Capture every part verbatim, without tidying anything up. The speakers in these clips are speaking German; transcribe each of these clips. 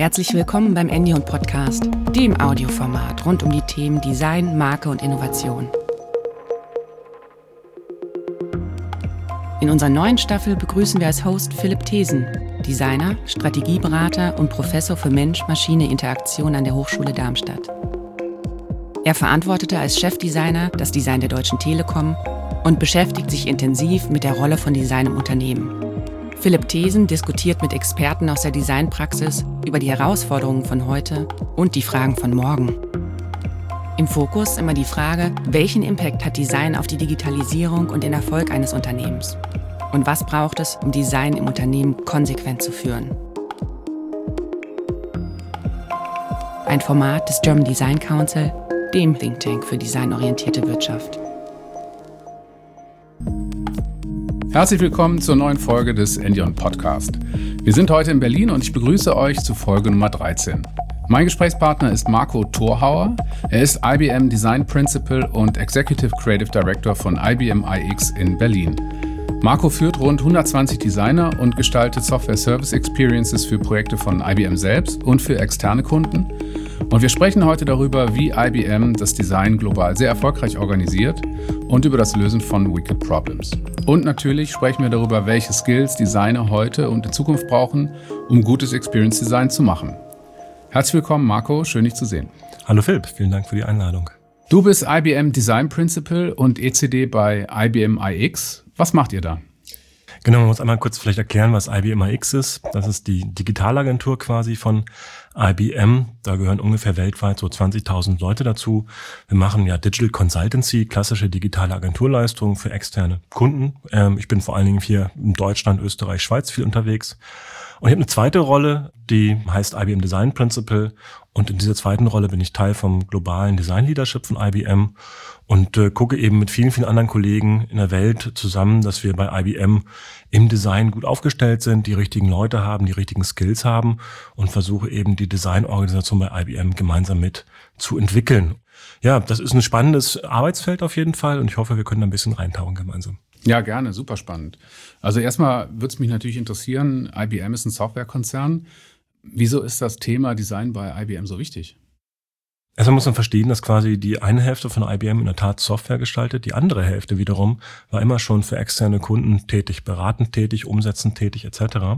Herzlich willkommen beim Endion Podcast, dem Audioformat rund um die Themen Design, Marke und Innovation. In unserer neuen Staffel begrüßen wir als Host Philipp Thesen, Designer, Strategieberater und Professor für Mensch-Maschine-Interaktion an der Hochschule Darmstadt. Er verantwortete als Chefdesigner das Design der Deutschen Telekom und beschäftigt sich intensiv mit der Rolle von Design im Unternehmen. Philipp Thesen diskutiert mit Experten aus der Designpraxis über die Herausforderungen von heute und die Fragen von morgen. Im Fokus immer die Frage, welchen Impact hat Design auf die Digitalisierung und den Erfolg eines Unternehmens? Und was braucht es, um Design im Unternehmen konsequent zu führen? Ein Format des German Design Council, dem Think Tank für designorientierte Wirtschaft. Herzlich willkommen zur neuen Folge des Endion Podcast. Wir sind heute in Berlin und ich begrüße euch zu Folge Nummer dreizehn. Mein Gesprächspartner ist Marco Thorhauer. Er ist I B M Design Principal und Executive Creative Director von I B M I X in Berlin. Marco führt rund hundertzwanzig Designer und gestaltet Software Service Experiences für Projekte von I B M selbst und für externe Kunden. Und wir sprechen heute darüber, wie I B M das Design global sehr erfolgreich organisiert und über das Lösen von Wicked Problems. Und natürlich sprechen wir darüber, welche Skills Designer heute und in Zukunft brauchen, um gutes Experience Design zu machen. Herzlich willkommen, Marco, schön dich zu sehen. Hallo Philipp, vielen Dank für die Einladung. Du bist I B M Design Principal und E C D bei I B M I X. Was macht ihr da? Genau, man muss einmal kurz vielleicht erklären, was I B M I X ist. Das ist die Digitalagentur quasi von I B M. Da gehören ungefähr weltweit so zwanzigtausend Leute dazu. Wir machen ja Digital Consultancy, klassische digitale Agenturleistungen für externe Kunden. Ähm, ich bin vor allen Dingen hier in Deutschland, Österreich, Schweiz viel unterwegs. Und ich habe eine zweite Rolle, die heißt I B M Design Principal. Und in dieser zweiten Rolle bin ich Teil vom globalen Design Leadership von I B M und äh, gucke eben mit vielen, vielen anderen Kollegen in der Welt zusammen, dass wir bei I B M im Design gut aufgestellt sind, die richtigen Leute haben, die richtigen Skills haben und versuche eben die Designorganisation bei I B M gemeinsam mit zu entwickeln. Ja, das ist ein spannendes Arbeitsfeld auf jeden Fall und ich hoffe, wir können da ein bisschen reintauchen gemeinsam. Ja, gerne, super spannend. Also erstmal würde es mich natürlich interessieren, I B M ist ein Softwarekonzern. Wieso ist das Thema Design bei I B M so wichtig? Erstmal muss man verstehen, dass quasi die eine Hälfte von I B M in der Tat Software gestaltet, die andere Hälfte wiederum war immer schon für externe Kunden tätig, beratend tätig, umsetzend tätig et cetera.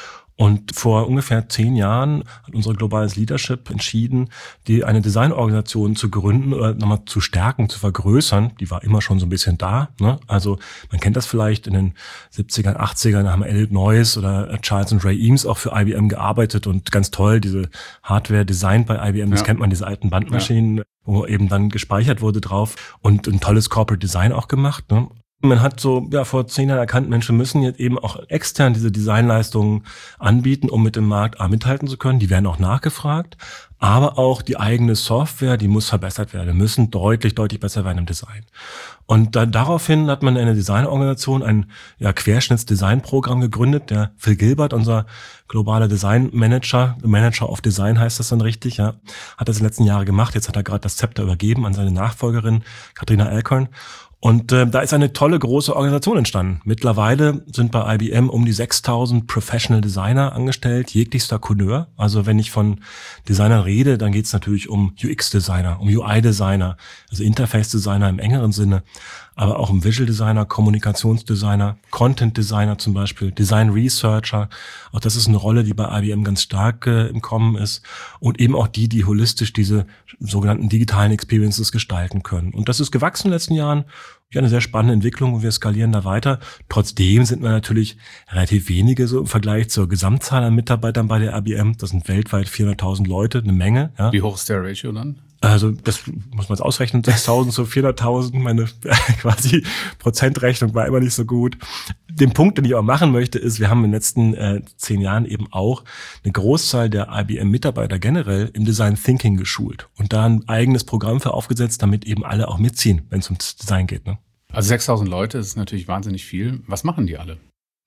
Und vor ungefähr zehn Jahren hat unser globales Leadership entschieden, die eine Designorganisation zu gründen oder nochmal zu stärken, zu vergrößern. Die war immer schon so ein bisschen da. Ne? Also man kennt das vielleicht, in den siebzigern, achtzigern haben Elliot Noyce oder Charles und Ray Eames auch für I B M gearbeitet und ganz toll, diese Hardware designt bei I B M, das ja. Kennt man, diese alten Bandmaschinen, ja. Wo eben dann gespeichert wurde drauf und ein tolles Corporate Design auch gemacht, ne? Man hat so ja vor zehn Jahren erkannt, Menschen müssen jetzt eben auch extern diese Designleistungen anbieten, um mit dem Markt A mithalten zu können. Die werden auch nachgefragt, aber auch die eigene Software, die muss verbessert werden, müssen deutlich, deutlich besser werden im Design. Und dann daraufhin hat man eine Designorganisation, ein ja, Querschnittsdesignprogramm gegründet. Der Phil Gilbert, unser globaler Designmanager, Manager of Design heißt das dann richtig, ja, hat das in den letzten Jahren gemacht. Jetzt hat er gerade das Zepter übergeben an seine Nachfolgerin Katrina Alcorn. Und äh, da ist eine tolle, große Organisation entstanden. Mittlerweile sind bei I B M um die sechstausend Professional Designer angestellt, jeglichster Couleur. Also wenn ich von Designern rede, dann geht es natürlich um U X-Designer, um U I-Designer, also Interface-Designer im engeren Sinne, aber auch um Visual-Designer, Kommunikationsdesigner, Content-Designer zum Beispiel, Design-Researcher. Auch das ist eine Rolle, die bei I B M ganz stark äh, im Kommen ist. Und eben auch die, die holistisch diese sogenannten digitalen Experiences gestalten können. Und das ist gewachsen in den letzten Jahren. Ja, eine sehr spannende Entwicklung und wir skalieren da weiter. Trotzdem sind wir natürlich relativ wenige so im Vergleich zur Gesamtzahl an Mitarbeitern bei der I B M. Das sind weltweit vierhunderttausend Leute, eine Menge. Ja. Wie hoch ist der Ratio dann? Also das muss man jetzt ausrechnen, sechstausend zu vierhunderttausend, meine quasi Prozentrechnung war immer nicht so gut. Den Punkt, den ich auch machen möchte, ist, wir haben in den letzten äh, zehn Jahren eben auch eine Großzahl der I B M-Mitarbeiter generell im Design Thinking geschult und da ein eigenes Programm für aufgesetzt, damit eben alle auch mitziehen, wenn es ums Design geht. Ne? Also sechstausend Leute, das ist natürlich wahnsinnig viel. Was machen die alle?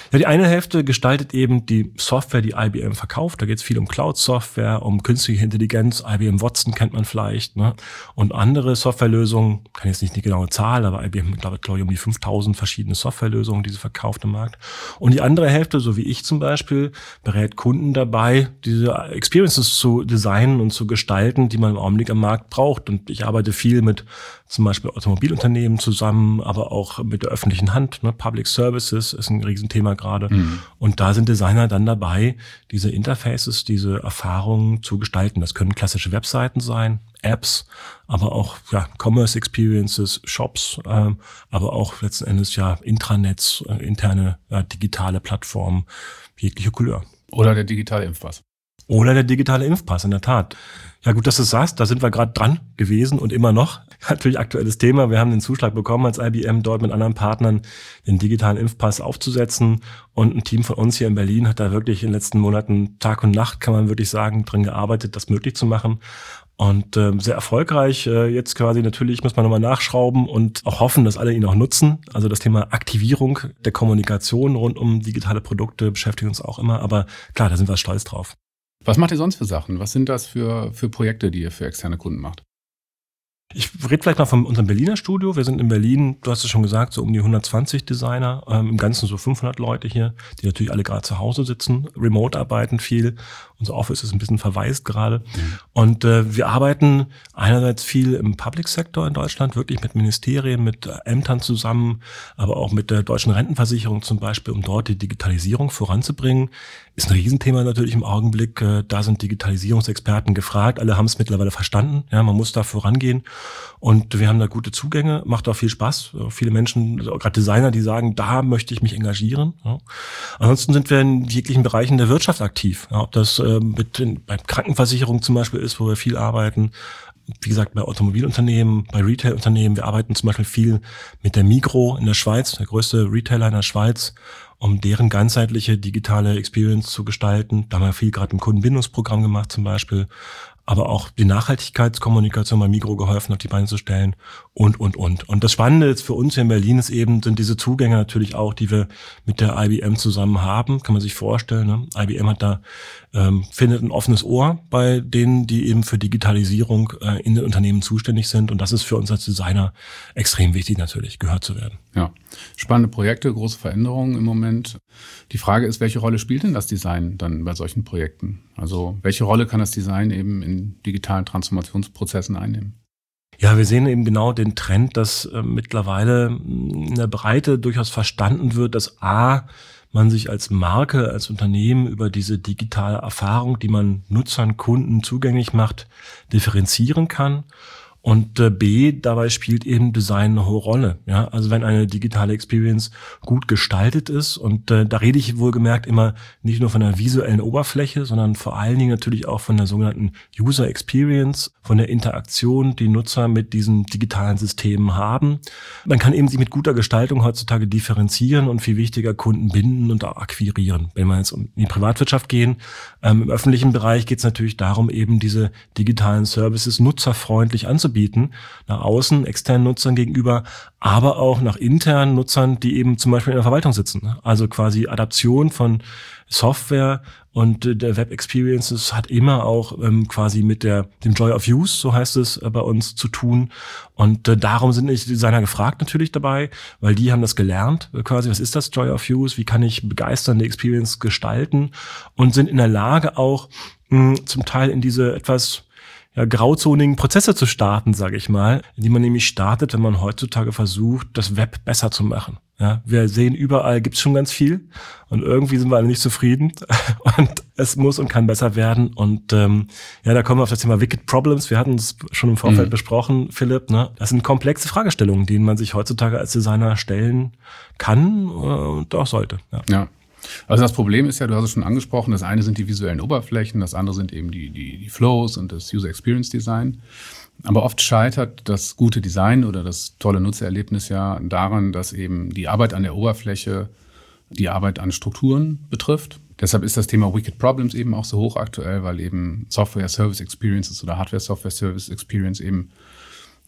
Ja, die eine Hälfte gestaltet eben die Software, die I B M verkauft. Da geht es viel um Cloud-Software, um künstliche Intelligenz. I B M Watson kennt man vielleicht, ne? Und andere Softwarelösungen, kann jetzt nicht die genaue Zahl, aber I B M, glaube ich, um die fünftausend verschiedene Softwarelösungen, die sie verkauft im Markt. Und die andere Hälfte, so wie ich zum Beispiel, berät Kunden dabei, diese Experiences zu designen und zu gestalten, die man im Augenblick am Markt braucht. Und ich arbeite viel mit zum Beispiel Automobilunternehmen zusammen, aber auch mit der öffentlichen Hand. Ne? Public Services ist ein Riesenthema gerade. Mhm. Und da sind Designer dann dabei, diese Interfaces, diese Erfahrungen zu gestalten. Das können klassische Webseiten sein, Apps, aber auch ja, Commerce Experiences, Shops, äh, aber auch letzten Endes ja Intranets, äh, interne äh, digitale Plattformen, jegliche Couleur. Oder der digitale Impfpass. Oder der digitale Impfpass, in der Tat. Ja gut, dass du es sagst, da sind wir gerade dran gewesen und immer noch. Natürlich aktuelles Thema. Wir haben den Zuschlag bekommen als I B M, dort mit anderen Partnern den digitalen Impfpass aufzusetzen. Und ein Team von uns hier in Berlin hat da wirklich in den letzten Monaten Tag und Nacht, kann man wirklich sagen, drin gearbeitet, das möglich zu machen. Und äh, sehr erfolgreich. Äh, jetzt quasi natürlich muss man nochmal nachschrauben und auch hoffen, dass alle ihn auch nutzen. Also das Thema Aktivierung der Kommunikation rund um digitale Produkte beschäftigt uns auch immer. Aber klar, da sind wir stolz drauf. Was macht ihr sonst für Sachen? Was sind das für, für Projekte, die ihr für externe Kunden macht? Ich rede vielleicht mal von unserem Berliner Studio. Wir sind in Berlin, du hast es schon gesagt, so um die hundertzwanzig Designer, ähm, im Ganzen so fünfhundert Leute hier, die natürlich alle gerade zu Hause sitzen, remote arbeiten viel. Unser Office ist ein bisschen verwaist gerade. Mhm. Und äh, wir arbeiten einerseits viel im Public Sector in Deutschland, wirklich mit Ministerien, mit Ämtern zusammen, aber auch mit der Deutschen Rentenversicherung zum Beispiel, um dort die Digitalisierung voranzubringen. Ist ein Riesenthema natürlich im Augenblick. Äh, da sind Digitalisierungsexperten gefragt. Alle haben es mittlerweile verstanden. Ja, man muss da vorangehen. Und wir haben da gute Zugänge, macht auch viel Spaß. Viele Menschen, also gerade Designer, die sagen, da möchte ich mich engagieren. Ja. Ansonsten sind wir in jeglichen Bereichen der Wirtschaft aktiv. Ja, ob das äh, mit den, bei Krankenversicherung zum Beispiel ist, wo wir viel arbeiten. Wie gesagt, bei Automobilunternehmen, bei Retailunternehmen. Wir arbeiten zum Beispiel viel mit der Migros in der Schweiz, der größte Retailer in der Schweiz, um deren ganzheitliche digitale Experience zu gestalten. Da haben wir viel gerade im Kundenbindungsprogramm gemacht zum Beispiel. Aber auch die Nachhaltigkeitskommunikation bei Migros geholfen, auf die Beine zu stellen und, und, und. Und das Spannende jetzt für uns hier in Berlin ist eben, sind diese Zugänge natürlich auch, die wir mit der I B M zusammen haben. Kann man sich vorstellen, ne? I B M hat da, ähm, findet ein offenes Ohr bei denen, die eben für Digitalisierung äh, in den Unternehmen zuständig sind. Und das ist für uns als Designer extrem wichtig natürlich, gehört zu werden. Ja, spannende Projekte, große Veränderungen im Moment. Die Frage ist, welche Rolle spielt denn das Design dann bei solchen Projekten? Also welche Rolle kann das Design eben in digitalen Transformationsprozessen einnehmen? Ja, wir sehen eben genau den Trend, dass äh, mittlerweile in der Breite durchaus verstanden wird, dass A, man sich als Marke, als Unternehmen über diese digitale Erfahrung, die man Nutzern, Kunden zugänglich macht, differenzieren kann. Und äh, B, dabei spielt eben Design eine hohe Rolle. Ja, also wenn eine digitale Experience gut gestaltet ist, und äh, da rede ich wohlgemerkt immer nicht nur von der visuellen Oberfläche, sondern vor allen Dingen natürlich auch von der sogenannten User Experience, von der Interaktion, die Nutzer mit diesen digitalen Systemen haben. Man kann eben sich mit guter Gestaltung heutzutage differenzieren und viel wichtiger Kunden binden und auch akquirieren. Wenn wir jetzt in die Privatwirtschaft gehen, ähm, im öffentlichen Bereich geht es natürlich darum, eben diese digitalen Services nutzerfreundlich anzubieten. bieten, nach außen, externen Nutzern gegenüber, aber auch nach internen Nutzern, die eben zum Beispiel in der Verwaltung sitzen. Also quasi Adaption von Software und der Web Experiences hat immer auch ähm, quasi mit der dem Joy of Use, so heißt es äh, bei uns, zu tun. Und äh, darum sind die Designer gefragt natürlich dabei, weil die haben das gelernt, äh, quasi, was ist das Joy of Use, wie kann ich begeisternde Experience gestalten, und sind in der Lage auch mh, zum Teil in diese etwas ja, grauzonigen Prozesse zu starten, sage ich mal, die man nämlich startet, wenn man heutzutage versucht, das Web besser zu machen. Ja, wir sehen, überall gibt's schon ganz viel und irgendwie sind wir alle nicht zufrieden und es muss und kann besser werden. Und ähm, ja, da kommen wir auf das Thema Wicked Problems. Wir hatten es schon im Vorfeld mhm. besprochen, Philipp. Ne? Das sind komplexe Fragestellungen, denen man sich heutzutage als Designer stellen kann und auch sollte. Ja. ja. Also das Problem ist ja, du hast es schon angesprochen, das eine sind die visuellen Oberflächen, das andere sind eben die, die, die Flows und das User Experience Design. Aber oft scheitert das gute Design oder das tolle Nutzererlebnis ja daran, dass eben die Arbeit an der Oberfläche die Arbeit an Strukturen betrifft. Deshalb ist das Thema Wicked Problems eben auch so hochaktuell, weil eben Software Service Experiences oder Hardware Software Service Experience eben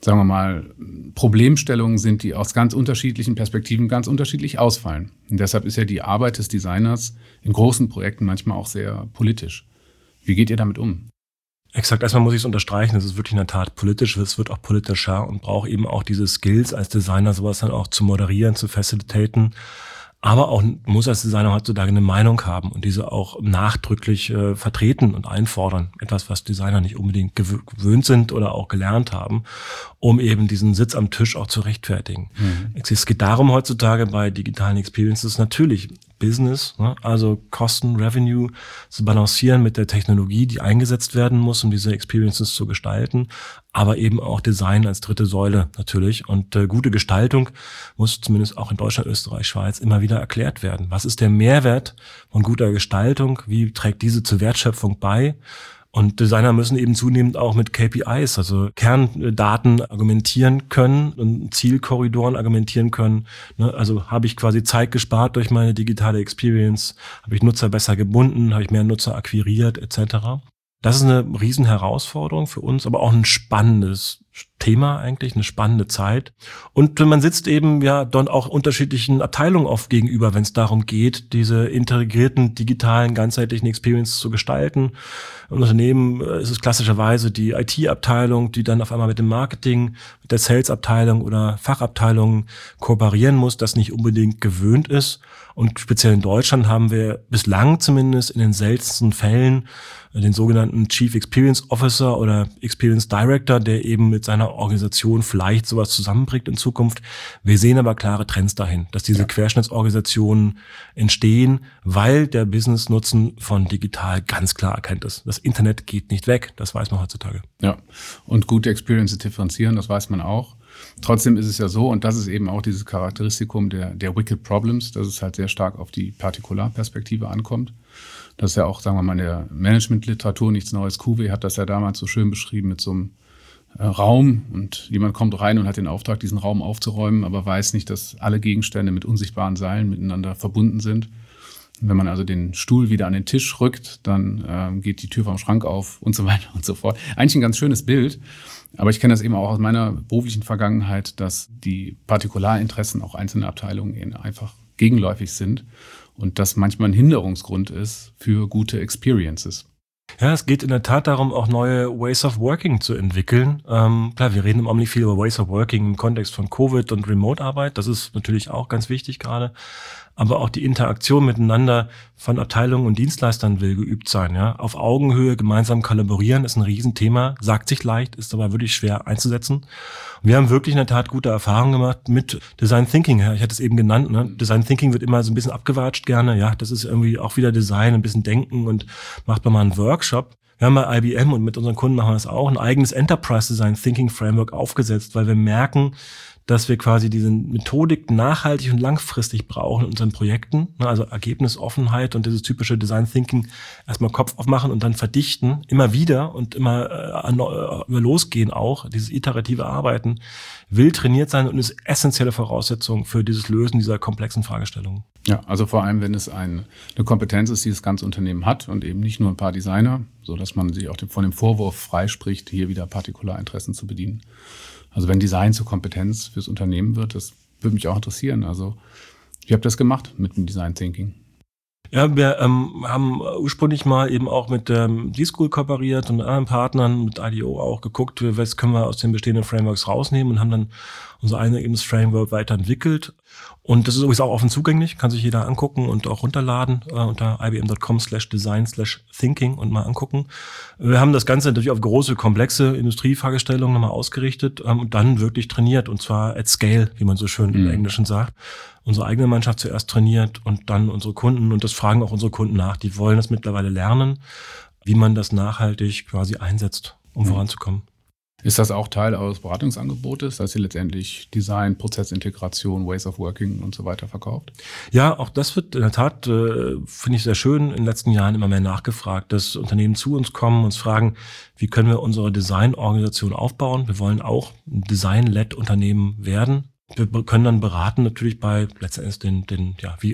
sagen wir mal, Problemstellungen sind, die aus ganz unterschiedlichen Perspektiven ganz unterschiedlich ausfallen. Und deshalb ist ja die Arbeit des Designers in großen Projekten manchmal auch sehr politisch. Wie geht ihr damit um? Exakt, erstmal muss ich es unterstreichen, es ist wirklich in der Tat politisch, es wird auch politischer und braucht eben auch diese Skills als Designer, sowas dann auch zu moderieren, zu facilitaten. Aber auch muss als Designer heutzutage eine Meinung haben und diese auch nachdrücklich äh, vertreten und einfordern. Etwas, was Designer nicht unbedingt gewö- gewöhnt sind oder auch gelernt haben, um eben diesen Sitz am Tisch auch zu rechtfertigen. Mhm. Es geht darum heutzutage bei digitalen Experiences natürlich Business, ne? Also Kosten, Revenue zu balancieren mit der Technologie, die eingesetzt werden muss, um diese Experiences zu gestalten, aber eben auch Design als dritte Säule natürlich. Und äh, gute Gestaltung muss zumindest auch in Deutschland, Österreich, Schweiz immer wieder erklärt werden. Was ist der Mehrwert von guter Gestaltung? Wie trägt diese zur Wertschöpfung bei? Und Designer müssen eben zunehmend auch mit K P Is, also Kerndaten argumentieren können und Zielkorridoren argumentieren können. Also habe ich quasi Zeit gespart durch meine digitale Experience, habe ich Nutzer besser gebunden, habe ich mehr Nutzer akquiriert et cetera. Das ist eine riesen Herausforderung für uns, aber auch ein spannendes Thema eigentlich, eine spannende Zeit. Und man sitzt eben ja dann auch unterschiedlichen Abteilungen oft gegenüber, wenn es darum geht, diese integrierten, digitalen, ganzheitlichen Experiences zu gestalten. Im Unternehmen ist es klassischerweise die I T-Abteilung, die dann auf einmal mit dem Marketing, mit der Sales-Abteilung oder Fachabteilung kooperieren muss, das nicht unbedingt gewöhnt ist. Und speziell in Deutschland haben wir bislang zumindest in den seltensten Fällen den sogenannten Chief Experience Officer oder Experience Director, der eben mit seiner Organisation vielleicht sowas zusammenbringt in Zukunft. Wir sehen aber klare Trends dahin, dass diese ja. Querschnittsorganisationen entstehen, weil der Business-Nutzen von digital ganz klar erkannt ist. Das Internet geht nicht weg, das weiß man heutzutage. Ja, und gute Experiences differenzieren, das weiß man auch. Trotzdem ist es ja so, und das ist eben auch dieses Charakteristikum der, der Wicked Problems, dass es halt sehr stark auf die Partikularperspektive ankommt. Das ist ja auch, sagen wir mal, in der Managementliteratur nichts Neues. Cuvée hat das ja damals so schön beschrieben mit so einem äh, Raum und jemand kommt rein und hat den Auftrag, diesen Raum aufzuräumen, aber weiß nicht, dass alle Gegenstände mit unsichtbaren Seilen miteinander verbunden sind. Und wenn man also den Stuhl wieder an den Tisch rückt, dann äh, geht die Tür vom Schrank auf und so weiter und so fort. Eigentlich ein ganz schönes Bild, aber ich kenne das eben auch aus meiner beruflichen Vergangenheit, dass die Partikularinteressen auch einzelner Abteilungen einfach gegenläufig sind. Und das manchmal ein Hinderungsgrund ist für gute Experiences. Ja, es geht in der Tat darum, auch neue Ways of Working zu entwickeln. Ähm, klar, wir reden im Augenblick viel über Ways of Working im Kontext von Covid und Remote-Arbeit. Das ist natürlich auch ganz wichtig gerade. Aber auch die Interaktion miteinander von Abteilungen und Dienstleistern will geübt sein. Ja, auf Augenhöhe gemeinsam kollaborieren ist ein Riesenthema, sagt sich leicht, ist aber wirklich schwer einzusetzen. Und wir haben wirklich in der Tat gute Erfahrungen gemacht mit Design Thinking. Ja, ich hatte es eben genannt. Ne? Design Thinking wird immer so ein bisschen abgewatscht gerne. Ja, das ist irgendwie auch wieder Design, ein bisschen Denken und macht man mal einen Workshop. Wir haben bei I B M und mit unseren Kunden machen wir das auch, ein eigenes Enterprise Design Thinking Framework aufgesetzt, weil wir merken, dass wir quasi diese Methodik nachhaltig und langfristig brauchen in unseren Projekten. Also Ergebnisoffenheit und dieses typische Design Thinking erstmal Kopf aufmachen und dann verdichten, immer wieder und immer äh, über losgehen auch. Dieses iterative Arbeiten will trainiert sein und ist essentielle Voraussetzung für dieses Lösen dieser komplexen Fragestellungen. Ja, also vor allem, wenn es ein, eine Kompetenz ist, die das ganze Unternehmen hat und eben nicht nur ein paar Designer, so dass man sich auch von dem Vorwurf freispricht, hier wieder Partikularinteressen zu bedienen. Also wenn Design zur Kompetenz fürs Unternehmen wird, das würde mich auch interessieren. Also wie habt ihr das gemacht mit dem Design Thinking? Ja, wir ähm, haben ursprünglich mal eben auch mit ähm, D-School kooperiert und mit anderen Partnern, mit I D O auch geguckt, was können wir aus den bestehenden Frameworks rausnehmen und haben dann unser eigenes Framework weiterentwickelt. Und das ist übrigens auch offen zugänglich, kann sich jeder angucken und auch runterladen äh, unter ibm.com slash design slash thinking und mal angucken. Wir haben das Ganze natürlich auf große, komplexe Industriefragestellungen nochmal ausgerichtet ähm, und dann wirklich trainiert und zwar at scale, wie man so schön mhm. im Englischen sagt. Unsere eigene Mannschaft zuerst trainiert und dann unsere Kunden und das fragen auch unsere Kunden nach. Die wollen das mittlerweile lernen, wie man das nachhaltig quasi einsetzt, um mhm. voranzukommen. Ist das auch Teil eures Beratungsangebotes, dass ihr letztendlich Design, Prozessintegration, Ways of Working und so weiter verkauft? Ja, auch das wird in der Tat, äh, finde ich sehr schön, in den letzten Jahren immer mehr nachgefragt, dass Unternehmen zu uns kommen, uns fragen, wie können wir unsere Designorganisation aufbauen? Wir wollen auch ein Design-led Unternehmen werden. Wir können dann beraten natürlich bei letztendlich den, den, ja, wie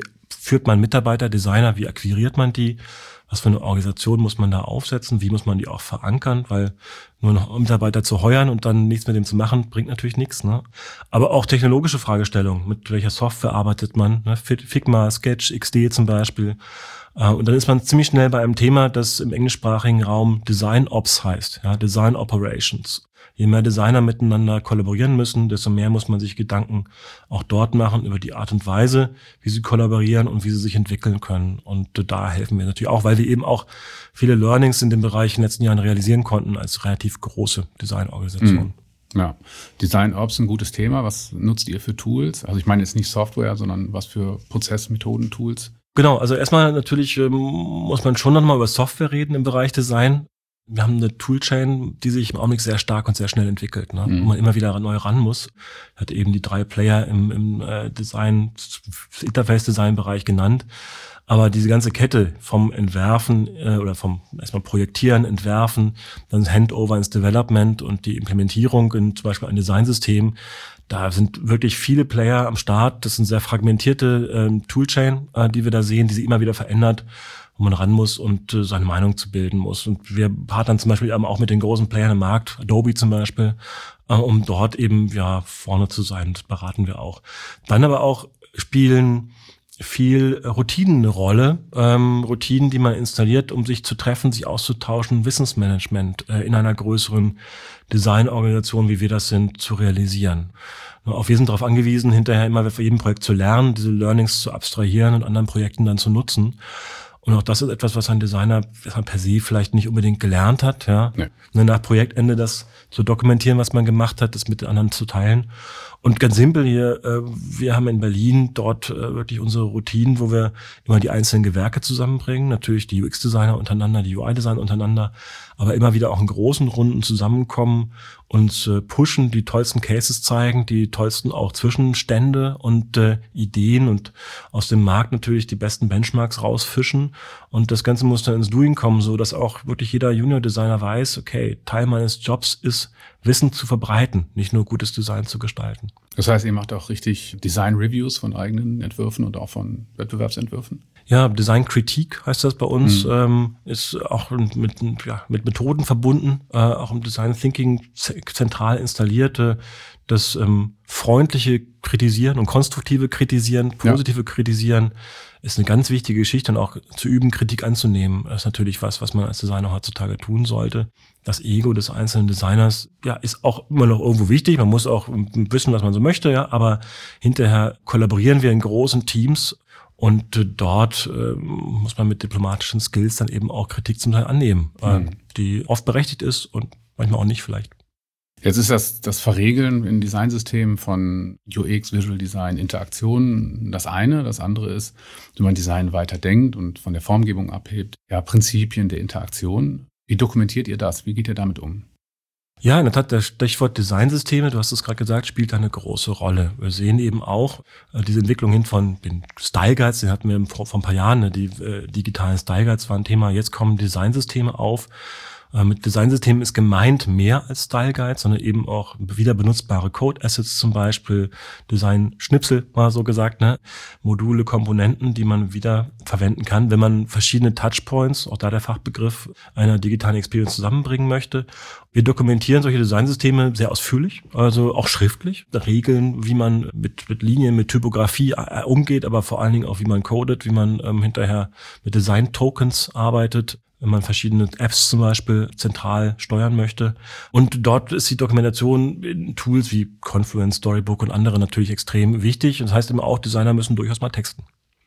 führt man Mitarbeiter, Designer, wie akquiriert man die? Was für eine Organisation muss man da aufsetzen? Wie muss man die auch verankern? Weil nur noch Mitarbeiter zu heuern und dann nichts mit dem zu machen, bringt natürlich nichts. Ne? Aber auch technologische Fragestellungen. Mit welcher Software arbeitet man? Ne? Figma, Sketch, X D zum Beispiel. Und dann ist man ziemlich schnell bei einem Thema, das im englischsprachigen Raum Design Ops heißt. Ja, Design Operations. Je mehr Designer miteinander kollaborieren müssen, desto mehr muss man sich Gedanken auch dort machen über die Art und Weise, wie sie kollaborieren und wie sie sich entwickeln können. Und da helfen wir natürlich auch, weil wir eben auch viele Learnings in dem Bereich in den letzten Jahren realisieren konnten als relativ große Designorganisation. Mhm. Ja, Design Ops ein gutes Thema. Was nutzt ihr für Tools? Also ich meine jetzt nicht Software, sondern was für Prozessmethoden, Tools? Genau, also erstmal natürlich ähm, muss man schon nochmal über Software reden im Bereich Design. Wir haben eine Toolchain, die sich im Augenblick sehr stark und sehr schnell entwickelt, ne? Mhm. Wo man immer wieder neu ran muss. Hat eben die drei Player im, im äh, Design, Interface-Design-Bereich genannt. Aber diese ganze Kette vom Entwerfen äh, oder vom erstmal Projektieren, Entwerfen, dann Handover ins Development und die Implementierung in zum Beispiel ein Designsystem, da sind wirklich viele Player am Start. Das sind sehr fragmentierte ähm, Toolchain, äh, die wir da sehen, die sich immer wieder verändert, wo man ran muss und äh, seine Meinung zu bilden muss. Und wir partnern zum Beispiel auch mit den großen Playern im Markt, Adobe zum Beispiel, äh, um dort eben ja vorne zu sein. Das beraten wir auch. Dann aber auch spielen viel Routinen eine Rolle, ähm, Routinen, die man installiert, um sich zu treffen, sich auszutauschen, Wissensmanagement äh, in einer größeren Designorganisation, wie wir das sind, zu realisieren. Auch wir sind darauf angewiesen, hinterher immer für jedem Projekt zu lernen, diese Learnings zu abstrahieren und anderen Projekten dann zu nutzen. Und auch das ist etwas, was ein Designer per se vielleicht nicht unbedingt gelernt hat, ja. Nee. Nach Projektende das zu dokumentieren, was man gemacht hat, das mit den anderen zu teilen. Und ganz simpel hier, wir haben in Berlin dort wirklich unsere Routinen, wo wir immer die einzelnen Gewerke zusammenbringen. Natürlich die U X-Designer untereinander, die U I-Designer untereinander, aber immer wieder auch in großen Runden zusammenkommen, uns pushen, die tollsten Cases zeigen, die tollsten auch Zwischenstände und äh, Ideen und aus dem Markt natürlich die besten Benchmarks rausfischen. Und das Ganze muss dann ins Doing kommen, so dass auch wirklich jeder Junior-Designer weiß, okay, Teil meines Jobs ist, Wissen zu verbreiten, nicht nur gutes Design zu gestalten. Das heißt, ihr macht auch richtig Design-Reviews von eigenen Entwürfen und auch von Wettbewerbsentwürfen? Ja, Design-Kritik heißt das bei uns, mhm. ähm, ist auch mit, ja, mit Methoden verbunden, äh, auch im Design-Thinking zentral installierte, das ähm, freundliche Kritisieren und konstruktive Kritisieren, positive ja. Kritisieren ist eine ganz wichtige Geschichte und auch zu üben, Kritik anzunehmen, ist natürlich was, was man als Designer heutzutage tun sollte. Das Ego des einzelnen Designers, ja, ist auch immer noch irgendwo wichtig. Man muss auch wissen, was man so möchte, ja, aber hinterher kollaborieren wir in großen Teams und äh, dort äh, muss man mit diplomatischen Skills dann eben auch Kritik zum Teil annehmen, mhm. äh, die oft berechtigt ist und manchmal auch nicht vielleicht. Jetzt ist das, das Verregeln in Designsystemen von U X, Visual Design, Interaktion das eine. Das andere ist, wie man Design weiter denkt und von der Formgebung abhebt. Ja, Prinzipien der Interaktion. Wie dokumentiert ihr das? Wie geht ihr damit um? Ja, in der Tat, das Stichwort Designsysteme, du hast es gerade gesagt, spielt da eine große Rolle. Wir sehen eben auch äh, diese Entwicklung hin von den Style Guides, den hatten wir vor, vor ein paar Jahren, ne, die äh, digitalen Style Guides waren ein Thema. Jetzt kommen Designsysteme auf. Mit Designsystemen ist gemeint mehr als Style Guide, sondern eben auch wieder benutzbare Code Assets zum Beispiel, Design-Schnipsel mal so gesagt, ne, Module, Komponenten, die man wieder verwenden kann, wenn man verschiedene Touchpoints, auch da der Fachbegriff, einer digitalen Experience zusammenbringen möchte. Wir dokumentieren solche Designsysteme sehr ausführlich, also auch schriftlich, Regeln, wie man mit, mit Linien, mit Typografie umgeht, aber vor allen Dingen auch, wie man codet, wie man ähm, hinterher mit Design-Tokens arbeitet, wenn man verschiedene Apps zum Beispiel zentral steuern möchte. Und dort ist die Dokumentation in Tools wie Confluence, Storybook und andere natürlich extrem wichtig. Und das heißt immer auch, Designer müssen durchaus mal texten.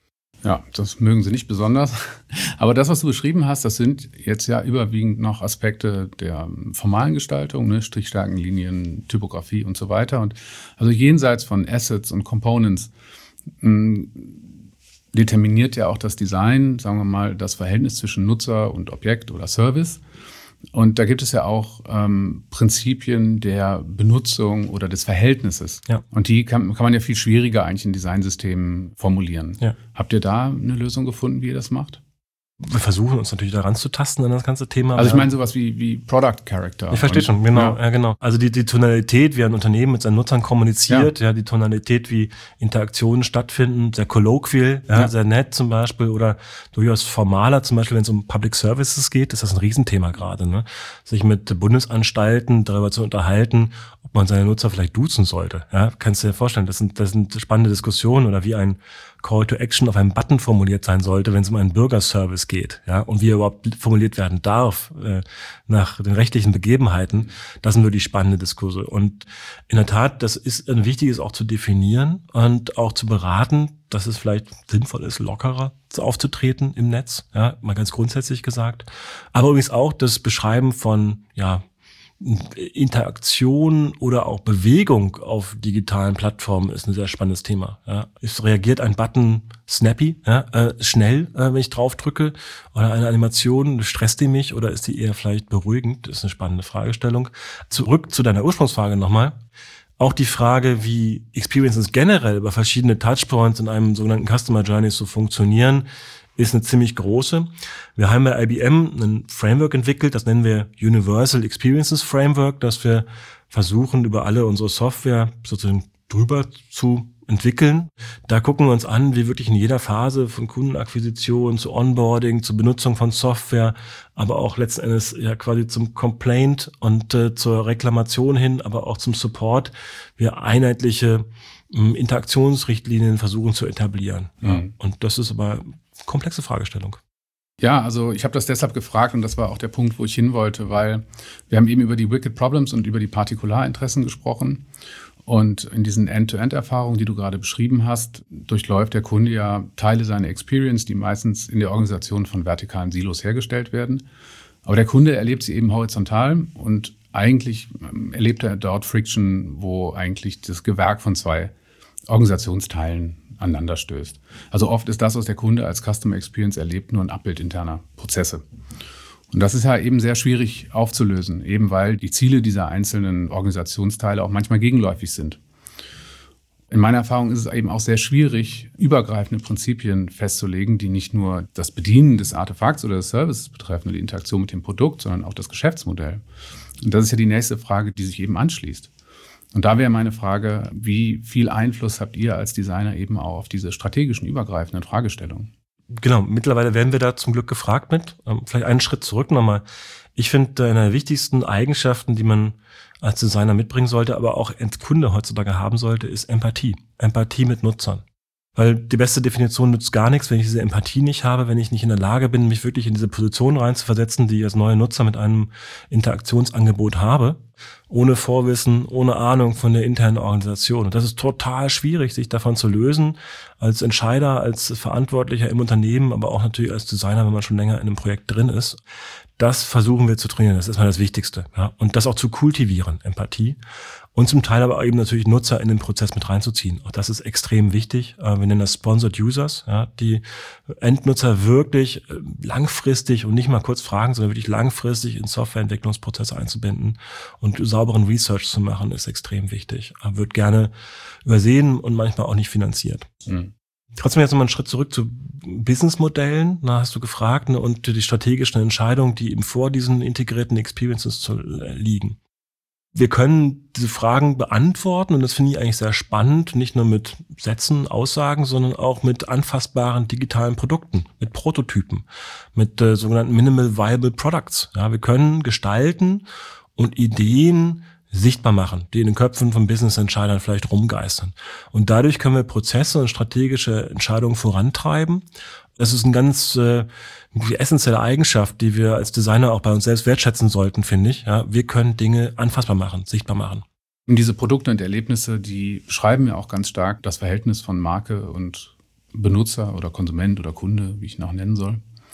Ja, das mögen sie nicht besonders. Aber das, was du beschrieben hast, das sind jetzt ja überwiegend noch Aspekte der formalen Gestaltung, ne? Strichstärken, Linien, Typografie und so weiter. Und also jenseits von Assets und Components mh, determiniert ja auch das Design, sagen wir mal, das Verhältnis zwischen Nutzer und Objekt oder Service. Und da gibt es ja auch ähm, Prinzipien der Benutzung oder des Verhältnisses. Ja. Und die kann, kann man ja viel schwieriger eigentlich in Designsystemen formulieren. Ja. Habt ihr da eine Lösung gefunden, wie ihr das macht? Wir versuchen uns natürlich daran zu tasten an das ganze Thema. Also ich meine sowas wie, wie Product Character. Ich verstehe schon, genau, ja. ja genau. Also die, die Tonalität, wie ein Unternehmen mit seinen Nutzern kommuniziert, ja, ja die Tonalität, wie Interaktionen stattfinden, sehr colloquial, ja, ja. sehr nett zum Beispiel oder durchaus formaler, zum Beispiel wenn es um Public Services geht, ist das ein Riesenthema gerade, ne? Sich mit Bundesanstalten darüber zu unterhalten, ob man seine Nutzer vielleicht duzen sollte. Ja, kannst du dir vorstellen, das sind, das sind spannende Diskussionen oder wie ein Call to Action auf einem Button formuliert sein sollte, wenn es um einen Bürgerservice geht, ja, und wie er überhaupt formuliert werden darf, äh, nach den rechtlichen Begebenheiten. Das sind wirklich spannende Diskurse. Und in der Tat, das ist ein wichtiges auch zu definieren und auch zu beraten, dass es vielleicht sinnvoll ist, lockerer aufzutreten im Netz, ja, mal ganz grundsätzlich gesagt. Aber übrigens auch das Beschreiben von, ja, Interaktion oder auch Bewegung auf digitalen Plattformen ist ein sehr spannendes Thema. Ja. Es reagiert ein Button snappy, ja, äh, schnell, äh, wenn ich drauf drücke, oder eine Animation, stresst die mich oder ist die eher vielleicht beruhigend? Das ist eine spannende Fragestellung. Zurück zu deiner Ursprungsfrage nochmal. Auch die Frage, wie Experiences generell über verschiedene Touchpoints in einem sogenannten Customer Journey so funktionieren, ist eine ziemlich große. Wir haben bei I B M ein Framework entwickelt, das nennen wir Universal Experiences Framework, das wir versuchen, über alle unsere Software sozusagen drüber zu entwickeln. Da gucken wir uns an, wie wirklich in jeder Phase von Kundenakquisition zu Onboarding, zur Benutzung von Software, aber auch letzten Endes ja quasi zum Complaint und äh, zur Reklamation hin, aber auch zum Support, wir einheitliche äh, Interaktionsrichtlinien versuchen zu etablieren. Mhm. Ja. Und das ist aber komplexe Fragestellung. Ja, also ich habe das deshalb gefragt und das war auch der Punkt, wo ich hin wollte, weil wir haben eben über die Wicked Problems und über die Partikularinteressen gesprochen und in diesen End-to-End-Erfahrungen, die du gerade beschrieben hast, durchläuft der Kunde ja Teile seiner Experience, die meistens in der Organisation von vertikalen Silos hergestellt werden. Aber der Kunde erlebt sie eben horizontal und eigentlich erlebt er dort Friction, wo eigentlich das Gewerk von zwei Organisationsteilen aneinander stößt. Also oft ist das, was der Kunde als Customer Experience erlebt, nur ein Abbild interner Prozesse. Und das ist ja eben sehr schwierig aufzulösen, eben weil die Ziele dieser einzelnen Organisationsteile auch manchmal gegenläufig sind. In meiner Erfahrung ist es eben auch sehr schwierig, übergreifende Prinzipien festzulegen, die nicht nur das Bedienen des Artefakts oder des Services betreffen, oder die Interaktion mit dem Produkt, sondern auch das Geschäftsmodell. Und das ist ja die nächste Frage, die sich eben anschließt. Und da wäre meine Frage, wie viel Einfluss habt ihr als Designer eben auch auf diese strategischen, übergreifenden Fragestellungen? Genau, mittlerweile werden wir da zum Glück gefragt mit. Vielleicht einen Schritt zurück nochmal. Ich finde, eine der wichtigsten Eigenschaften, die man als Designer mitbringen sollte, aber auch als Kunde heutzutage haben sollte, ist Empathie. Empathie mit Nutzern. Weil die beste Definition nützt gar nichts, wenn ich diese Empathie nicht habe, wenn ich nicht in der Lage bin, mich wirklich in diese Position reinzuversetzen, die ich als neuer Nutzer mit einem Interaktionsangebot habe, ohne Vorwissen, ohne Ahnung von der internen Organisation. Und das ist total schwierig, sich davon zu lösen, als Entscheider, als Verantwortlicher im Unternehmen, aber auch natürlich als Designer, wenn man schon länger in einem Projekt drin ist. Das versuchen wir zu trainieren, das ist mal das Wichtigste. Ja? Und das auch zu kultivieren, Empathie. Und zum Teil aber eben natürlich Nutzer in den Prozess mit reinzuziehen. Auch das ist extrem wichtig. Wir nennen das Sponsored Users, ja, die Endnutzer wirklich langfristig und nicht mal kurz fragen, sondern wirklich langfristig in Softwareentwicklungsprozesse einzubinden und sauberen Research zu machen, ist extrem wichtig. Wird gerne übersehen und manchmal auch nicht finanziert. Mhm. Trotzdem jetzt nochmal einen Schritt zurück zu Businessmodellen. Da hast du gefragt, ne, und die strategischen Entscheidungen, die eben vor diesen integrierten Experiences zu, äh, liegen. Wir können diese Fragen beantworten und das finde ich eigentlich sehr spannend, nicht nur mit Sätzen, Aussagen, sondern auch mit anfassbaren digitalen Produkten, mit Prototypen, mit äh, sogenannten Minimal Viable Products. Ja, wir können gestalten und Ideen sichtbar machen, die in den Köpfen von Business-Entscheidern vielleicht rumgeistern. Und dadurch können wir Prozesse und strategische Entscheidungen vorantreiben. Das ist eine ganz äh, essentielle Eigenschaft, die wir als Designer auch bei uns selbst wertschätzen sollten, finde ich. Ja, wir können Dinge anfassbar machen, sichtbar machen. Und diese Produkte und Erlebnisse, die beschreiben ja auch ganz stark das Verhältnis von Marke und Benutzer oder Konsument oder Kunde, wie ich ihn auch nennen soll.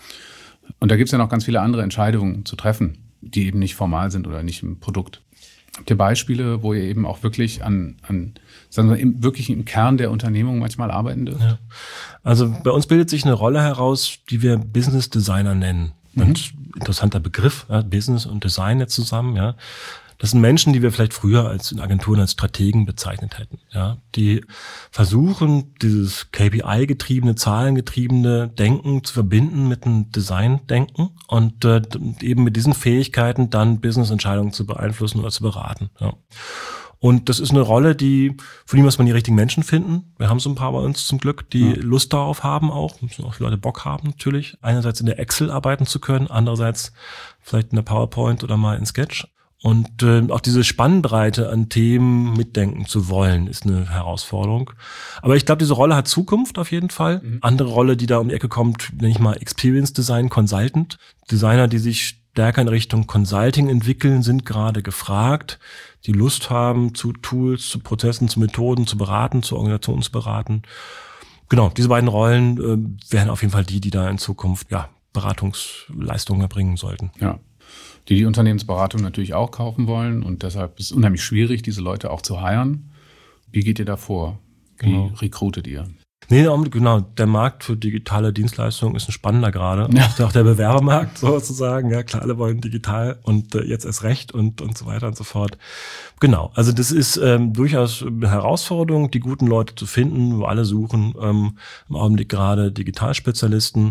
Und da gibt es ja noch ganz viele andere Entscheidungen zu treffen, die eben nicht formal sind oder nicht im Produkt. Habt ihr Beispiele, wo ihr eben auch wirklich an, an sagen wir, im, wirklich im Kern der Unternehmung manchmal arbeiten dürft? Ja. Also bei uns bildet sich eine Rolle heraus, die wir Business Designer nennen. Mhm. Und interessanter Begriff, ja, Business und Design jetzt zusammen, ja. Das sind Menschen, die wir vielleicht früher als in Agenturen als Strategen bezeichnet hätten. Ja, die versuchen, dieses K P I-getriebene, zahlengetriebene Denken zu verbinden mit einem Design-Denken und äh, eben mit diesen Fähigkeiten dann Business-Entscheidungen zu beeinflussen oder zu beraten. Ja. Und das ist eine Rolle, die, für die muss man die richtigen Menschen finden. Wir haben so ein paar bei uns zum Glück, die ja. Lust darauf haben auch, müssen auch die Leute Bock haben natürlich. Einerseits in der Excel arbeiten zu können, andererseits vielleicht in der PowerPoint oder mal in Sketch. Und äh, auch diese Spannbreite an Themen mitdenken zu wollen, ist eine Herausforderung. Aber ich glaube, diese Rolle hat Zukunft auf jeden Fall. Mhm. Andere Rolle, die da um die Ecke kommt, nenne ich mal Experience Design Consultant. Designer, die sich stärker in Richtung Consulting entwickeln, sind gerade gefragt, die Lust haben, zu Tools, zu Prozessen, zu Methoden zu beraten, zu Organisationen zu beraten. Genau, diese beiden Rollen äh, wären auf jeden Fall die, die da in Zukunft ja Beratungsleistungen erbringen sollten. Ja, die die Unternehmensberatung natürlich auch kaufen wollen und deshalb ist es unheimlich schwierig, diese Leute auch zu hiren. Wie geht ihr da vor? Wie genau. recruitet ihr? Nee, genau, der Markt für digitale Dienstleistungen ist ein spannender gerade. Ja. Auch der Bewerbermarkt sozusagen. Ja, klar, alle wollen digital und äh, jetzt erst recht und und so weiter und so fort. Genau, also das ist ähm, durchaus eine Herausforderung, die guten Leute zu finden, wo alle suchen. Ähm, im Augenblick gerade Digitalspezialisten.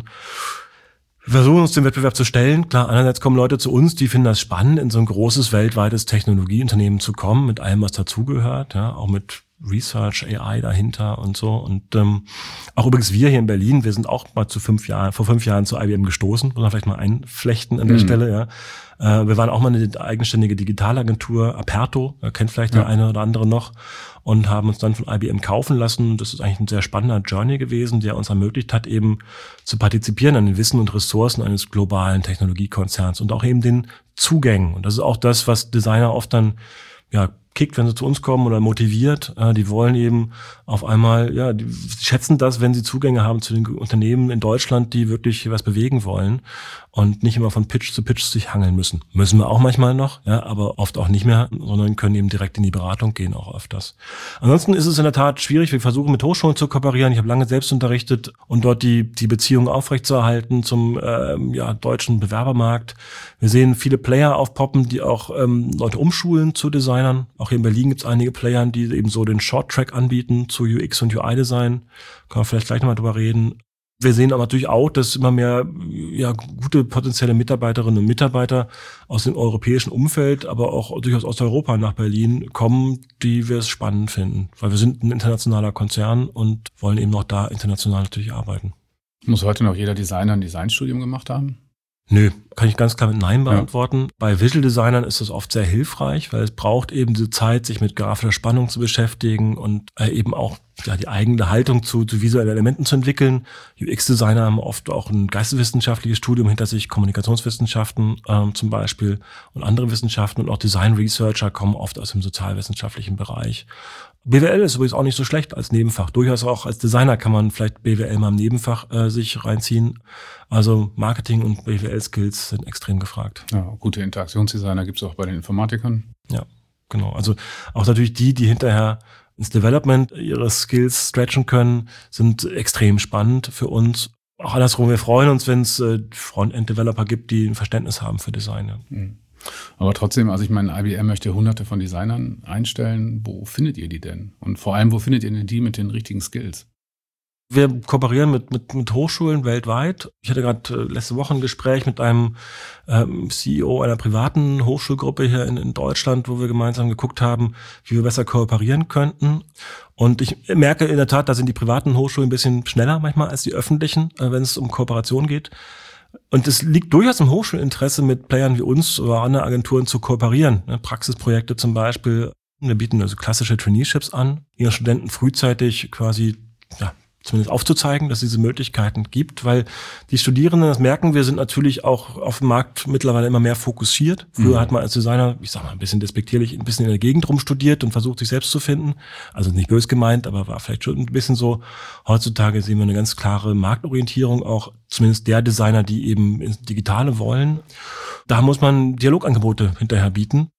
Wir versuchen uns dem Wettbewerb zu stellen. Klar, einerseits kommen Leute zu uns, die finden das spannend, in so ein großes weltweites Technologieunternehmen zu kommen, mit allem, was dazugehört, ja, auch mit Research, A I dahinter und so. Und ähm, auch übrigens wir hier in Berlin, wir sind auch mal zu fünf Jahren, vor fünf Jahren zu I B M gestoßen, muss man vielleicht mal einflechten an der mhm. Stelle, ja. Äh, wir waren auch mal eine eigenständige Digitalagentur, Aperto, kennt vielleicht ja. der eine oder andere noch, und haben uns dann von I B M kaufen lassen. Das ist eigentlich ein sehr spannender Journey gewesen, der uns ermöglicht hat, eben zu partizipieren an den Wissen und Ressourcen eines globalen Technologiekonzerns und auch eben den Zugängen. Und das ist auch das, was Designer oft dann ja kickt, wenn sie zu uns kommen oder motiviert. Äh, die wollen eben auf einmal, ja, die schätzen das, wenn sie Zugänge haben zu den Unternehmen in Deutschland, die wirklich was bewegen wollen und nicht immer von Pitch zu Pitch sich hangeln müssen. Müssen wir auch manchmal noch, ja, aber oft auch nicht mehr, sondern können eben direkt in die Beratung gehen, auch öfters. Ansonsten ist es in der Tat schwierig. Wir versuchen mit Hochschulen zu kooperieren. Ich habe lange selbst unterrichtet und dort die die Beziehung aufrechtzuerhalten zum ähm, ja, deutschen Bewerbermarkt. Wir sehen viele Player aufpoppen, die auch ähm, Leute umschulen zu Designern. Auch hier in Berlin gibt es einige Player, die eben so den Short-Track anbieten zu U X und U I-Design. Können wir vielleicht gleich nochmal drüber reden. Wir sehen aber natürlich auch, dass immer mehr ja gute potenzielle Mitarbeiterinnen und Mitarbeiter aus dem europäischen Umfeld, aber auch durchaus aus Europa nach Berlin kommen, die wir es spannend finden. Weil wir sind ein internationaler Konzern und wollen eben auch da international natürlich arbeiten. Muss heute noch jeder Designer ein Designstudium gemacht haben? Nö, kann ich ganz klar mit Nein beantworten. Ja. Bei Visual Designern ist das oft sehr hilfreich, weil es braucht eben diese Zeit, sich mit grafischer Spannung zu beschäftigen und äh, eben auch ja, die eigene Haltung zu, zu visuellen Elementen zu entwickeln. U X-Designer haben oft auch ein geisteswissenschaftliches Studium hinter sich, Kommunikationswissenschaften ähm, zum Beispiel und andere Wissenschaften, und auch Design-Researcher kommen oft aus dem sozialwissenschaftlichen Bereich. B W L ist übrigens auch nicht so schlecht als Nebenfach. Durchaus auch als Designer kann man vielleicht B W L mal im Nebenfach äh, sich reinziehen. Also Marketing und B W L-Skills sind extrem gefragt. Ja, gute Interaktionsdesigner gibt es auch bei den Informatikern. Ja, genau. Also auch natürlich die, die hinterher ins Development ihre Skills stretchen können, sind extrem spannend für uns. Auch andersrum, wir freuen uns, wenn es äh, Frontend-Developer gibt, die ein Verständnis haben für Design. Ja. Mhm. Aber trotzdem, also ich meine, I B M möchte hunderte von Designern einstellen. Wo findet ihr die denn? Und vor allem, wo findet ihr denn die mit den richtigen Skills? Wir kooperieren mit, mit, mit Hochschulen weltweit. Ich hatte gerade letzte Woche ein Gespräch mit einem ähm, C E O einer privaten Hochschulgruppe hier in, in Deutschland, wo wir gemeinsam geguckt haben, wie wir besser kooperieren könnten. Und ich merke in der Tat, da sind die privaten Hochschulen ein bisschen schneller manchmal als die öffentlichen, äh, wenn es um Kooperation geht. Und es liegt durchaus im Hochschulinteresse, mit Playern wie uns oder anderen Agenturen zu kooperieren. Ne, Praxisprojekte zum Beispiel. Wir bieten also klassische Traineeships an, ihren Studenten frühzeitig quasi ja, zumindest aufzuzeigen, dass es diese Möglichkeiten gibt, weil die Studierenden, das merken wir, sind natürlich auch auf dem Markt mittlerweile immer mehr fokussiert. Früher mhm. hat man als Designer, ich sag mal ein bisschen despektierlich, ein bisschen in der Gegend rum studiert und versucht, sich selbst zu finden. Also nicht böse gemeint, aber war vielleicht schon ein bisschen so. Heutzutage sehen wir eine ganz klare Marktorientierung, auch zumindest der Designer, die eben ins Digitale wollen. Da muss man Dialogangebote hinterher bieten.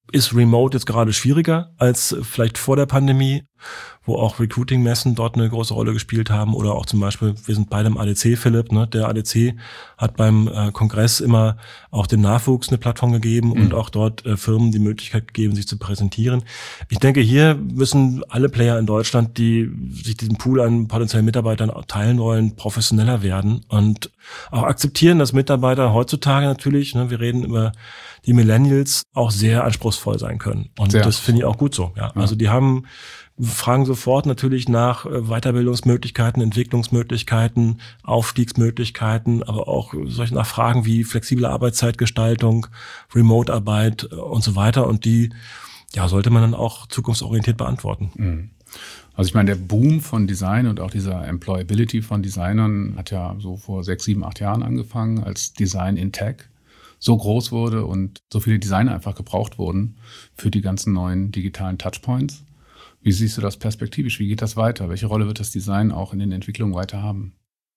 ist Remote jetzt gerade schwieriger als vielleicht vor der Pandemie, wo auch Recruiting-Messen dort eine große Rolle gespielt haben oder auch zum Beispiel, wir sind beide im A D C, Philipp, ne? Der A D C hat beim äh, Kongress immer auch dem Nachwuchs eine Plattform gegeben mhm. und auch dort äh, Firmen die Möglichkeit gegeben, sich zu präsentieren. Ich denke, hier müssen alle Player in Deutschland, die sich diesen Pool an potenziellen Mitarbeitern teilen wollen, professioneller werden und auch akzeptieren, dass Mitarbeiter heutzutage natürlich, ne, wir reden über die Millennials, auch sehr anspruchsvoll sein können. Und sehr. Das finde ich auch gut so. Ja. Ja. Also die haben fragen sofort natürlich nach Weiterbildungsmöglichkeiten, Entwicklungsmöglichkeiten, Aufstiegsmöglichkeiten, aber auch solche nach Fragen wie flexible Arbeitszeitgestaltung, Remote-Arbeit und so weiter. Und die ja sollte man dann auch zukunftsorientiert beantworten. Also ich meine, der Boom von Design und auch dieser Employability von Designern hat ja so vor sechs, sieben, acht Jahren angefangen, als Design in Tech so groß wurde und so viele Designer einfach gebraucht wurden für die ganzen neuen digitalen Touchpoints. Wie siehst du das perspektivisch? Wie geht das weiter? Welche Rolle wird das Design auch in den Entwicklungen weiter haben?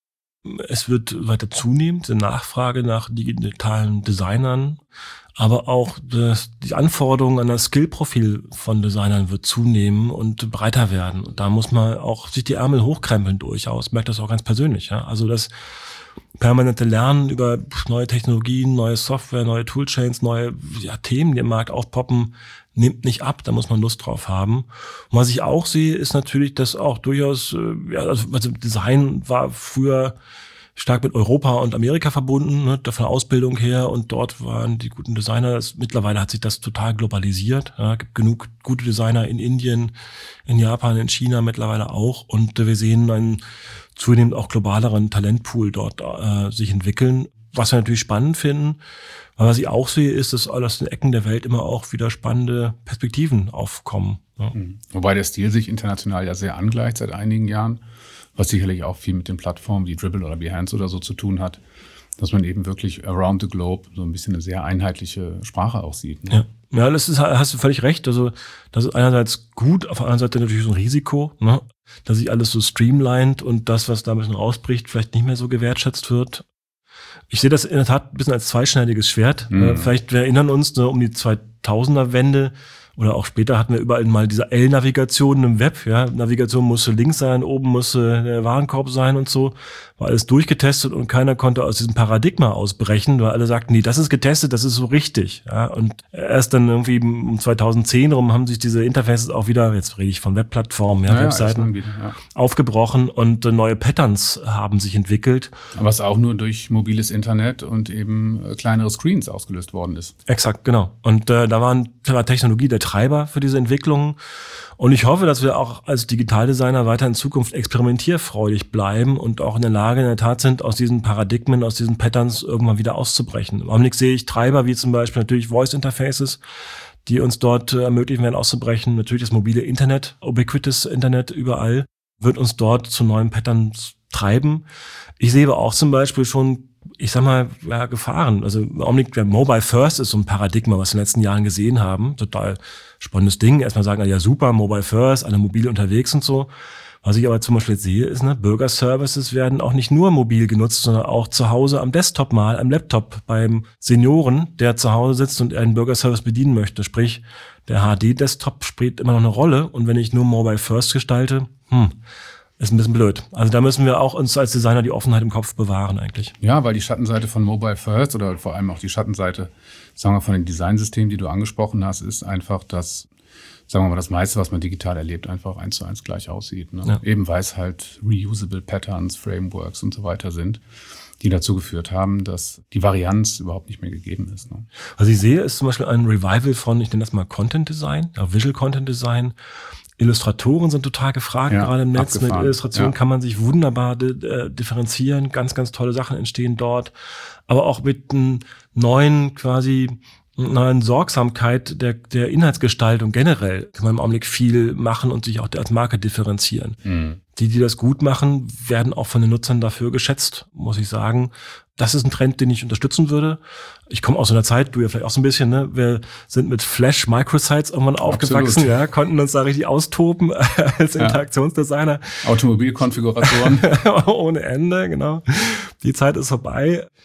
Es wird weiter zunehmen, die Nachfrage nach digitalen Designern, aber auch das, die Anforderungen an das Skillprofil von Designern wird zunehmen und breiter werden. Und da muss man auch sich die Ärmel hochkrempeln durchaus. Ich merke das auch ganz persönlich. Ja? Also das permanente Lernen über neue Technologien, neue Software, neue Toolchains, neue ja, Themen, die im Markt aufpoppen, nimmt nicht ab, da muss man Lust drauf haben. Und was ich auch sehe, ist natürlich, dass auch durchaus, ja, also Design war früher stark mit Europa und Amerika verbunden, ne, von der Ausbildung her, und dort waren die guten Designer. Das, mittlerweile hat sich das total globalisiert. Ja, gibt genug gute Designer in Indien, in Japan, in China mittlerweile auch, und wir sehen einen zunehmend auch globaleren Talentpool dort äh, sich entwickeln. Was wir natürlich spannend finden, aber was ich auch sehe, ist, dass aus den Ecken der Welt immer auch wieder spannende Perspektiven aufkommen. Ja. Wobei der Stil sich international ja sehr angleicht seit einigen Jahren, was sicherlich auch viel mit den Plattformen wie Dribbble oder Behance oder so zu tun hat, dass man eben wirklich around the globe so ein bisschen eine sehr einheitliche Sprache auch sieht. Ne? Ja. Ja, das ist, hast du völlig recht. Also das ist einerseits gut, auf der anderen Seite natürlich so ein Risiko, ne? Dass sich alles so streamlined und das, was da ein bisschen rausbricht, vielleicht nicht mehr so gewertschätzt wird. Ich sehe das in der Tat ein bisschen als zweischneidiges Schwert. Mhm. Vielleicht, wir erinnern uns, ne, um die zweitausender-Wende oder auch später hatten wir überall mal diese L-Navigation im Web. Ja, Navigation musste links sein, oben musste der Warenkorb sein und so. War alles durchgetestet und keiner konnte aus diesem Paradigma ausbrechen, weil alle sagten, nee, das ist getestet, das ist so richtig. Ja, und erst dann irgendwie um zweitausendzehn rum haben sich diese Interfaces auch wieder, jetzt rede ich von Webplattformen, ja, ja, Webseiten, wieder, ja. aufgebrochen und neue Patterns haben sich entwickelt. Aber es auch nur durch mobiles Internet und eben kleinere Screens ausgelöst worden ist. Exakt, genau. Und äh, da waren war Technologie der Treiber für diese Entwicklungen. Und ich hoffe, dass wir auch als Digitaldesigner weiter in Zukunft experimentierfreudig bleiben und auch in der Lage in der Tat sind, aus diesen Paradigmen, aus diesen Patterns irgendwann wieder auszubrechen. Im Augenblick sehe ich Treiber wie zum Beispiel natürlich Voice Interfaces, die uns dort ermöglichen werden auszubrechen. Natürlich das mobile Internet, ubiquitous Internet überall, wird uns dort zu neuen Patterns treiben. Ich sehe aber auch zum Beispiel schon, ich sag mal, ja, Gefahren. Also im Augenblick, der Mobile First ist so ein Paradigma, was wir in den letzten Jahren gesehen haben. Total spannendes Ding. Erstmal sagen, ja super, Mobile First, alle mobil unterwegs und so. Was ich aber zum Beispiel jetzt sehe, ist, ne, Bürgerservices werden auch nicht nur mobil genutzt, sondern auch zu Hause am Desktop mal, am Laptop beim Senioren, der zu Hause sitzt und einen Bürgerservice bedienen möchte. Sprich, der H D-Desktop spielt immer noch eine Rolle. Und wenn ich nur Mobile First gestalte, hm, ist ein bisschen blöd. Also da müssen wir auch uns als Designer die Offenheit im Kopf bewahren eigentlich. Ja, weil die Schattenseite von Mobile First oder vor allem auch die Schattenseite, sagen wir, von den Designsystemen, die du angesprochen hast, ist einfach, dass, sagen wir mal, das meiste, was man digital erlebt, einfach eins zu eins gleich aussieht. Ne? Ja. Eben weil es halt reusable Patterns, Frameworks und so weiter sind, die dazu geführt haben, dass die Varianz überhaupt nicht mehr gegeben ist. Ne? Was ich sehe, ist zum Beispiel ein Revival von, ich nenne das mal Content Design, ja, Visual Content Design. Illustratoren sind total gefragt, ja, gerade im Netz. Abgefahren. Mit Illustrationen ja. kann man sich wunderbar äh, differenzieren. Ganz, ganz tolle Sachen entstehen dort. Aber auch mit einem neuen quasi neuen Sorgsamkeit der, der Inhaltsgestaltung generell kann man im Augenblick viel machen und sich auch als Marke differenzieren. Mhm. Die, die das gut machen, werden auch von den Nutzern dafür geschätzt, muss ich sagen. Das ist ein Trend, den ich unterstützen würde. Ich komme aus so einer Zeit, du ja vielleicht auch so ein bisschen, ne? Wir sind mit Flash Microsites irgendwann aufgewachsen, ja, konnten uns da richtig austoben als ja. Interaktionsdesigner. Automobilkonfiguratoren. Ohne Ende, genau. Die Zeit ist vorbei.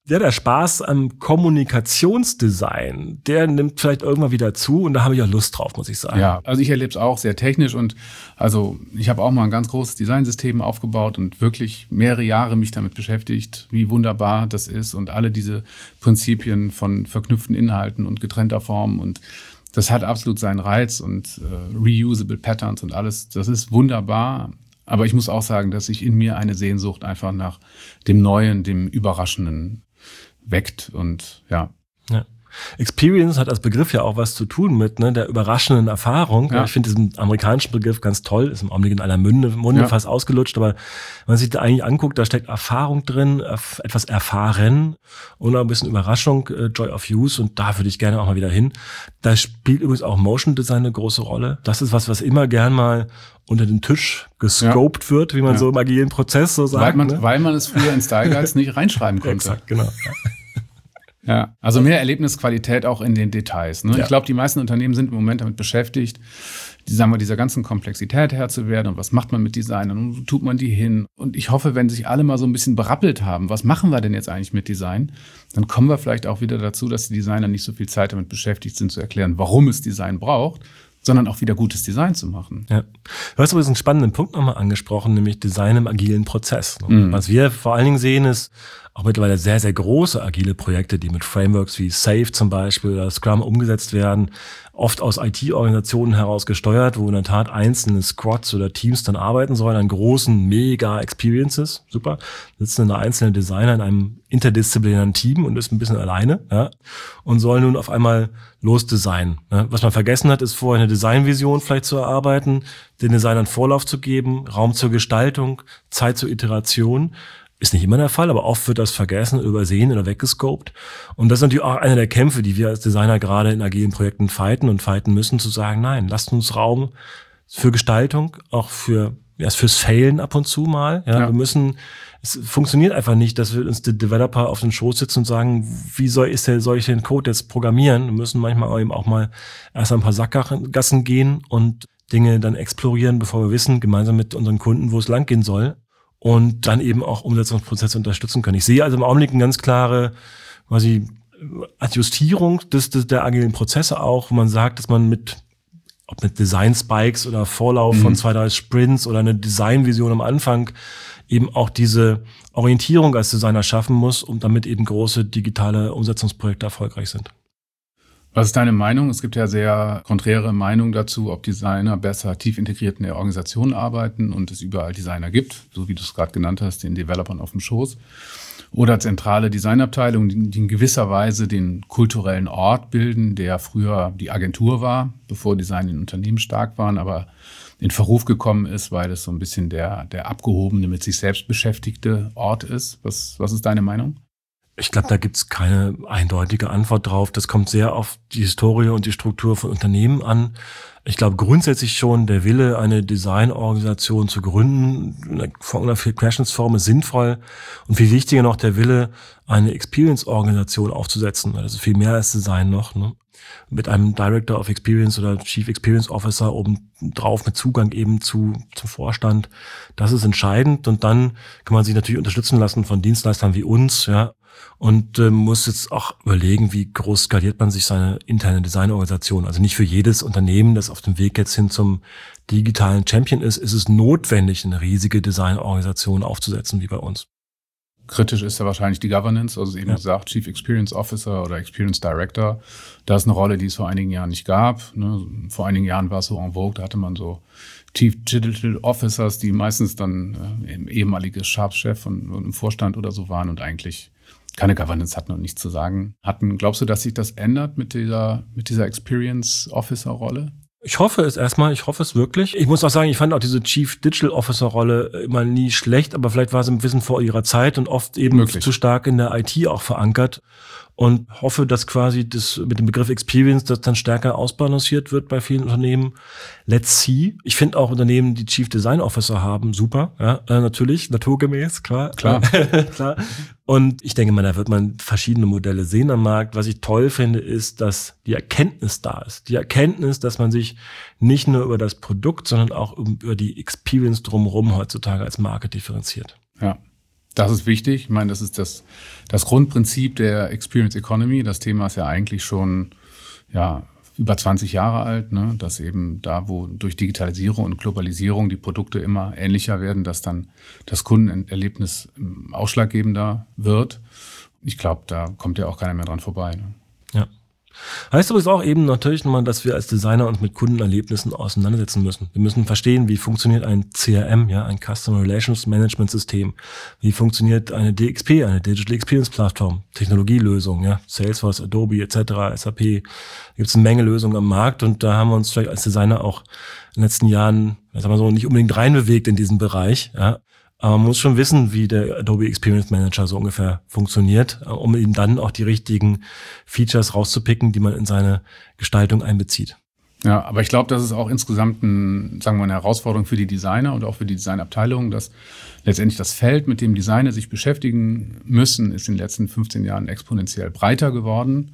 Ja, der Spaß am Kommunikationsdesign, der nimmt vielleicht irgendwann wieder zu und da habe ich auch Lust drauf, muss ich sagen. Ja, also ich erlebe es auch sehr technisch und also ich habe auch mal ein ganz großes Designsystem aufgebaut und wirklich mehrere Jahre mich damit beschäftigt, wie wunderbar das ist und alle diese Prinzipien von verknüpften Inhalten und getrennter Form und das hat absolut seinen Reiz und äh, reusable Patterns und alles, das ist wunderbar. Aber ich muss auch sagen, dass sich in mir eine Sehnsucht einfach nach dem Neuen, dem Überraschenden weckt und ja. ja. Experience hat als Begriff ja auch was zu tun mit ne, der überraschenden Erfahrung. Ja. Ich finde diesen amerikanischen Begriff ganz toll, ist im Augenblick in aller Munde, Munde ja. fast ausgelutscht, aber wenn man sich da eigentlich anguckt, da steckt Erfahrung drin, etwas erfahren und auch ein bisschen Überraschung, Joy of Use und da würde ich gerne auch mal wieder hin. Da spielt übrigens auch Motion Design eine große Rolle. Das ist was, was immer gern mal unter den Tisch gescoped ja. wird, wie man ja. so im agilen Prozess so sagt. Weil man, ne? weil man es früher in Style Guides nicht reinschreiben konnte. Exakt, genau. Ja, also mehr Erlebnisqualität auch in den Details. Ne? Ja. Ich glaube, die meisten Unternehmen sind im Moment damit beschäftigt, die, sagen wir, dieser ganzen Komplexität Herr zu werden. Und was macht man mit Designern? Und wo tut man die hin? Und ich hoffe, wenn sich alle mal so ein bisschen berappelt haben, was machen wir denn jetzt eigentlich mit Design? Dann kommen wir vielleicht auch wieder dazu, dass die Designer nicht so viel Zeit damit beschäftigt sind, zu erklären, warum es Design braucht, sondern auch wieder gutes Design zu machen. Ja. Du hast übrigens einen spannenden Punkt nochmal angesprochen, nämlich Design im agilen Prozess. Mhm. Was wir vor allen Dingen sehen, ist auch mittlerweile sehr, sehr große agile Projekte, die mit Frameworks wie Safe zum Beispiel oder Scrum umgesetzt werden, oft aus I T-Organisationen heraus gesteuert, wo in der Tat einzelne Squads oder Teams dann arbeiten sollen an großen Mega-Experiences. Super. Sitzen eine einzelne Designer in einem interdisziplinären Team und ist ein bisschen alleine, ja, und soll nun auf einmal losdesignen. Ja. Was man vergessen hat, ist vorher eine Designvision vielleicht zu erarbeiten, den Designern Vorlauf zu geben, Raum zur Gestaltung, Zeit zur Iteration. Ist nicht immer der Fall, aber oft wird das vergessen, übersehen oder weggescoped. Und das ist natürlich auch einer der Kämpfe, die wir als Designer gerade in agilen Projekten fighten und fighten müssen, zu sagen, nein, lasst uns Raum für Gestaltung, auch für ja, fürs Failen ab und zu mal. Ja, ja. Wir müssen, es funktioniert einfach nicht, dass wir uns die Developer auf den Schoß sitzen und sagen, wie soll, ist der, soll ich den Code jetzt programmieren? Wir müssen manchmal eben auch mal erst ein paar Sackgassen gehen und Dinge dann explorieren, bevor wir wissen, gemeinsam mit unseren Kunden, wo es langgehen soll. Und dann eben auch Umsetzungsprozesse unterstützen können. Ich sehe also im Augenblick eine ganz klare quasi Adjustierung des, des, der agilen Prozesse auch, wo man sagt, dass man mit, ob mit Design-Spikes oder Vorlauf mhm. von zwei, drei Sprints oder eine Designvision am Anfang eben auch diese Orientierung als Designer schaffen muss, um damit eben große digitale Umsetzungsprojekte erfolgreich sind. Was ist deine Meinung? Es gibt ja sehr konträre Meinungen dazu, ob Designer besser tief integriert in der Organisation arbeiten und es überall Designer gibt, so wie du es gerade genannt hast, den Developern auf dem Schoß. Oder zentrale Designabteilungen, die, die in gewisser Weise den kulturellen Ort bilden, der früher die Agentur war, bevor Design in Unternehmen stark waren, aber in Verruf gekommen ist, weil es so ein bisschen der, der abgehobene, mit sich selbst beschäftigte Ort ist. Was, was ist deine Meinung? Ich glaube, da gibt's keine eindeutige Antwort drauf. Das kommt sehr auf die Historie und die Struktur von Unternehmen an. Ich glaube grundsätzlich schon, der Wille, eine Designorganisation zu gründen, in einer Querschnittsform ist sinnvoll. Und viel wichtiger noch, der Wille, eine Experience-Organisation aufzusetzen. Das ist viel mehr als Design noch, ne? Mit einem Director of Experience oder Chief Experience Officer oben drauf mit Zugang eben zu zum Vorstand. Das ist entscheidend. Und dann kann man sich natürlich unterstützen lassen von Dienstleistern wie uns, ja. Und äh, muss jetzt auch überlegen, wie groß skaliert man sich seine interne Designorganisation. Also nicht für jedes Unternehmen, das auf dem Weg jetzt hin zum digitalen Champion ist, ist es notwendig, eine riesige Designorganisation aufzusetzen wie bei uns. Kritisch ist ja wahrscheinlich die Governance, also eben ja. gesagt, Chief Experience Officer oder Experience Director. Das ist eine Rolle, die es vor einigen Jahren nicht gab. Ne? Vor einigen Jahren war es so en vogue, da hatte man so Chief Digital Officers, die meistens dann äh, ehemalige Sharp-Chef und, und im Vorstand oder so waren und eigentlich keine Governance hatten und nichts zu sagen hatten. Glaubst du, dass sich das ändert mit dieser, mit dieser Experience Officer Rolle? Ich hoffe es erstmal, ich hoffe es wirklich. Ich muss auch sagen, ich fand auch diese Chief Digital Officer Rolle immer nie schlecht, aber vielleicht war sie ein bisschen vor ihrer Zeit und oft eben Möglich. zu stark in der I T auch verankert. Und hoffe, dass quasi das mit dem Begriff Experience das dann stärker ausbalanciert wird bei vielen Unternehmen. Let's see. Ich finde auch Unternehmen, die Chief Design Officer haben, super. Ja, äh, natürlich, naturgemäß, klar. Klar. klar. Und ich denke mal, da wird man verschiedene Modelle sehen am Markt. Was ich toll finde, ist, dass die Erkenntnis da ist. Die Erkenntnis, dass man sich nicht nur über das Produkt, sondern auch über die Experience drumherum heutzutage als Marke differenziert. Ja. Das ist wichtig. Ich meine, das ist das, das Grundprinzip der Experience Economy. Das Thema ist ja eigentlich schon ja, über zwanzig Jahre alt, ne? Dass eben da, wo durch Digitalisierung und Globalisierung die Produkte immer ähnlicher werden, dass dann das Kundenerlebnis ausschlaggebender wird. Ich glaube, da kommt ja auch keiner mehr dran vorbei. Ne? Ja. Heißt übrigens auch eben natürlich nochmal, dass wir als Designer uns mit Kundenerlebnissen auseinandersetzen müssen. Wir müssen verstehen, wie funktioniert ein C R M, ja, ein Customer Relations Management System. Wie funktioniert eine D X P, eine Digital Experience Plattform, Technologielösung, ja, Salesforce, Adobe et cetera, S A P. Da gibt es eine Menge Lösungen am Markt und da haben wir uns vielleicht als Designer auch in den letzten Jahren, sagen wir so, nicht unbedingt reinbewegt in diesen Bereich, ja. Aber man muss schon wissen, wie der Adobe Experience Manager so ungefähr funktioniert, um eben dann auch die richtigen Features rauszupicken, die man in seine Gestaltung einbezieht. Ja, aber ich glaube, das ist auch insgesamt ein, sagen wir, eine Herausforderung für die Designer und auch für die Designabteilung, dass letztendlich das Feld, mit dem Designer sich beschäftigen müssen, ist in den letzten fünfzehn Jahren exponentiell breiter geworden.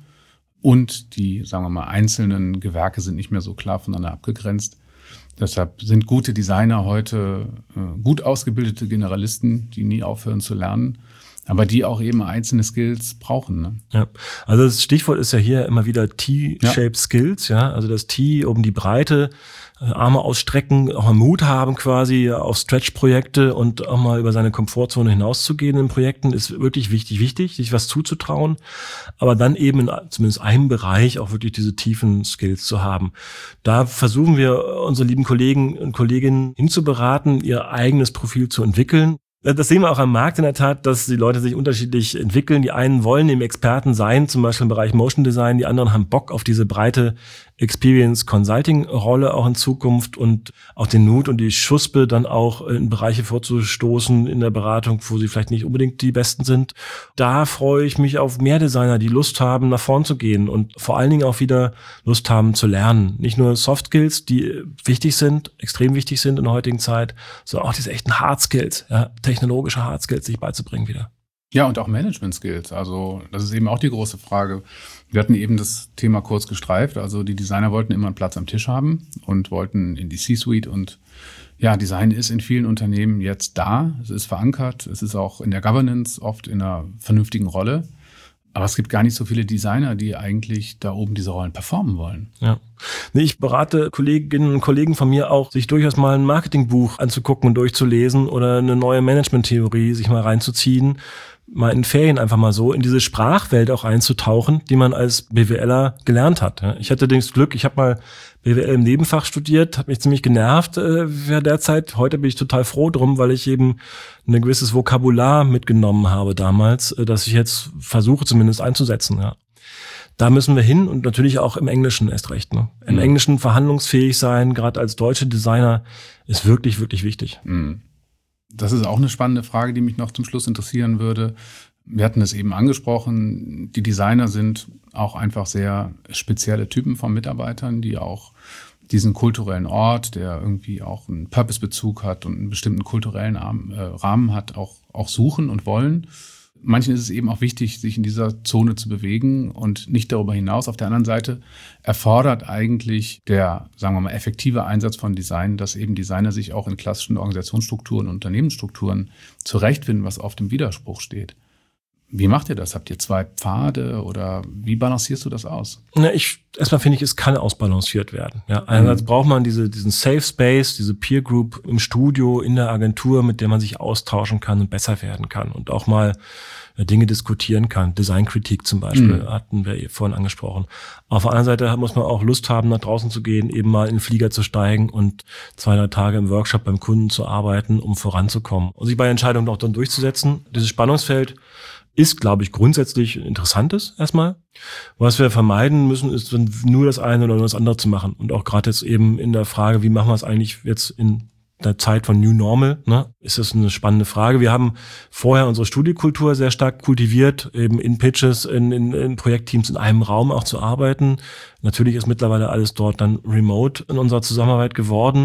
Und die, sagen wir mal, einzelnen Gewerke sind nicht mehr so klar voneinander abgegrenzt. Deshalb sind gute Designer heute äh, gut ausgebildete Generalisten, die nie aufhören zu lernen, aber die auch eben einzelne Skills brauchen. Ne? Ja, also das Stichwort ist ja hier immer wieder T-Shaped ja. Skills, ja, also das T um die Breite, äh, Arme ausstrecken, auch mal Mut haben quasi auf Stretch-Projekte und auch mal über seine Komfortzone hinauszugehen in Projekten, ist wirklich wichtig, wichtig, sich was zuzutrauen, aber dann eben in zumindest einem Bereich auch wirklich diese tiefen Skills zu haben. Da versuchen wir unsere lieben Kollegen und Kolleginnen hinzuberaten, ihr eigenes Profil zu entwickeln. Das sehen wir auch am Markt in der Tat, dass die Leute sich unterschiedlich entwickeln. Die einen wollen eben Experten sein, zum Beispiel im Bereich Motion Design. Die anderen haben Bock auf diese breite Experience Consulting Rolle auch in Zukunft und auch den Mut und die Schuspe dann auch in Bereiche vorzustoßen in der Beratung, wo sie vielleicht nicht unbedingt die Besten sind. Da freue ich mich auf mehr Designer, die Lust haben, nach vorn zu gehen und vor allen Dingen auch wieder Lust haben zu lernen. Nicht nur Soft Skills, die wichtig sind, extrem wichtig sind in der heutigen Zeit, sondern auch diese echten Hard Skills, ja, technologische Hard Skills sich beizubringen wieder. Ja, und auch Management Skills. Also das ist eben auch die große Frage. Wir hatten eben das Thema kurz gestreift. Also die Designer wollten immer einen Platz am Tisch haben und wollten in die C-Suite. Und ja, Design ist in vielen Unternehmen jetzt da. Es ist verankert. Es ist auch in der Governance oft in einer vernünftigen Rolle. Aber es gibt gar nicht so viele Designer, die eigentlich da oben diese Rollen performen wollen. Ja. Nee, ich berate Kolleginnen und Kollegen von mir auch, sich durchaus mal ein Marketingbuch anzugucken und durchzulesen oder eine neue Management-Theorie sich mal reinzuziehen, mal in Ferien einfach mal so in diese Sprachwelt auch einzutauchen, die man als BWLer gelernt hat. Ich hatte das Glück, ich habe mal B W L im Nebenfach studiert, hat mich ziemlich genervt äh, während der Zeit. Heute bin ich total froh drum, weil ich eben ein gewisses Vokabular mitgenommen habe damals, äh, das ich jetzt versuche zumindest einzusetzen. Ja. Da müssen wir hin und natürlich auch im Englischen erst recht. Ne? Im mhm. Englischen verhandlungsfähig sein, gerade als deutsche Designer, ist wirklich, wirklich wichtig. Mhm. Das ist auch eine spannende Frage, die mich noch zum Schluss interessieren würde. Wir hatten es eben angesprochen, die Designer sind auch einfach sehr spezielle Typen von Mitarbeitern, die auch diesen kulturellen Ort, der irgendwie auch einen Purpose-Bezug hat und einen bestimmten kulturellen Rahmen hat, auch, auch suchen und wollen. Manchen ist es eben auch wichtig, sich in dieser Zone zu bewegen und nicht darüber hinaus. Auf der anderen Seite erfordert eigentlich der, sagen wir mal, effektive Einsatz von Design, dass eben Designer sich auch in klassischen Organisationsstrukturen und Unternehmensstrukturen zurechtfinden, was oft im Widerspruch steht. Wie macht ihr das? Habt ihr zwei Pfade oder wie balancierst du das aus? Na, ich, erstmal finde ich, es kann ausbalanciert werden. Ja, einerseits mhm. braucht man diese, diesen Safe Space, diese Peer Group im Studio, in der Agentur, mit der man sich austauschen kann und besser werden kann und auch mal Dinge diskutieren kann. Designkritik zum Beispiel mhm. hatten wir vorhin angesprochen. Auf der anderen Seite muss man auch Lust haben, nach draußen zu gehen, eben mal in den Flieger zu steigen und zwei, drei Tage im Workshop beim Kunden zu arbeiten, um voranzukommen und sich bei Entscheidungen auch dann durchzusetzen. Dieses Spannungsfeld ist, glaube ich, grundsätzlich interessantes erstmal. Was wir vermeiden müssen, ist dann nur das eine oder nur das andere zu machen. Und auch gerade jetzt eben in der Frage, wie machen wir es eigentlich jetzt in der Zeit von New Normal, ne, ist das eine spannende Frage. Wir haben vorher unsere Studiekultur sehr stark kultiviert, eben in Pitches, in, in, in Projektteams in einem Raum auch zu arbeiten. Natürlich ist mittlerweile alles dort dann remote in unserer Zusammenarbeit geworden.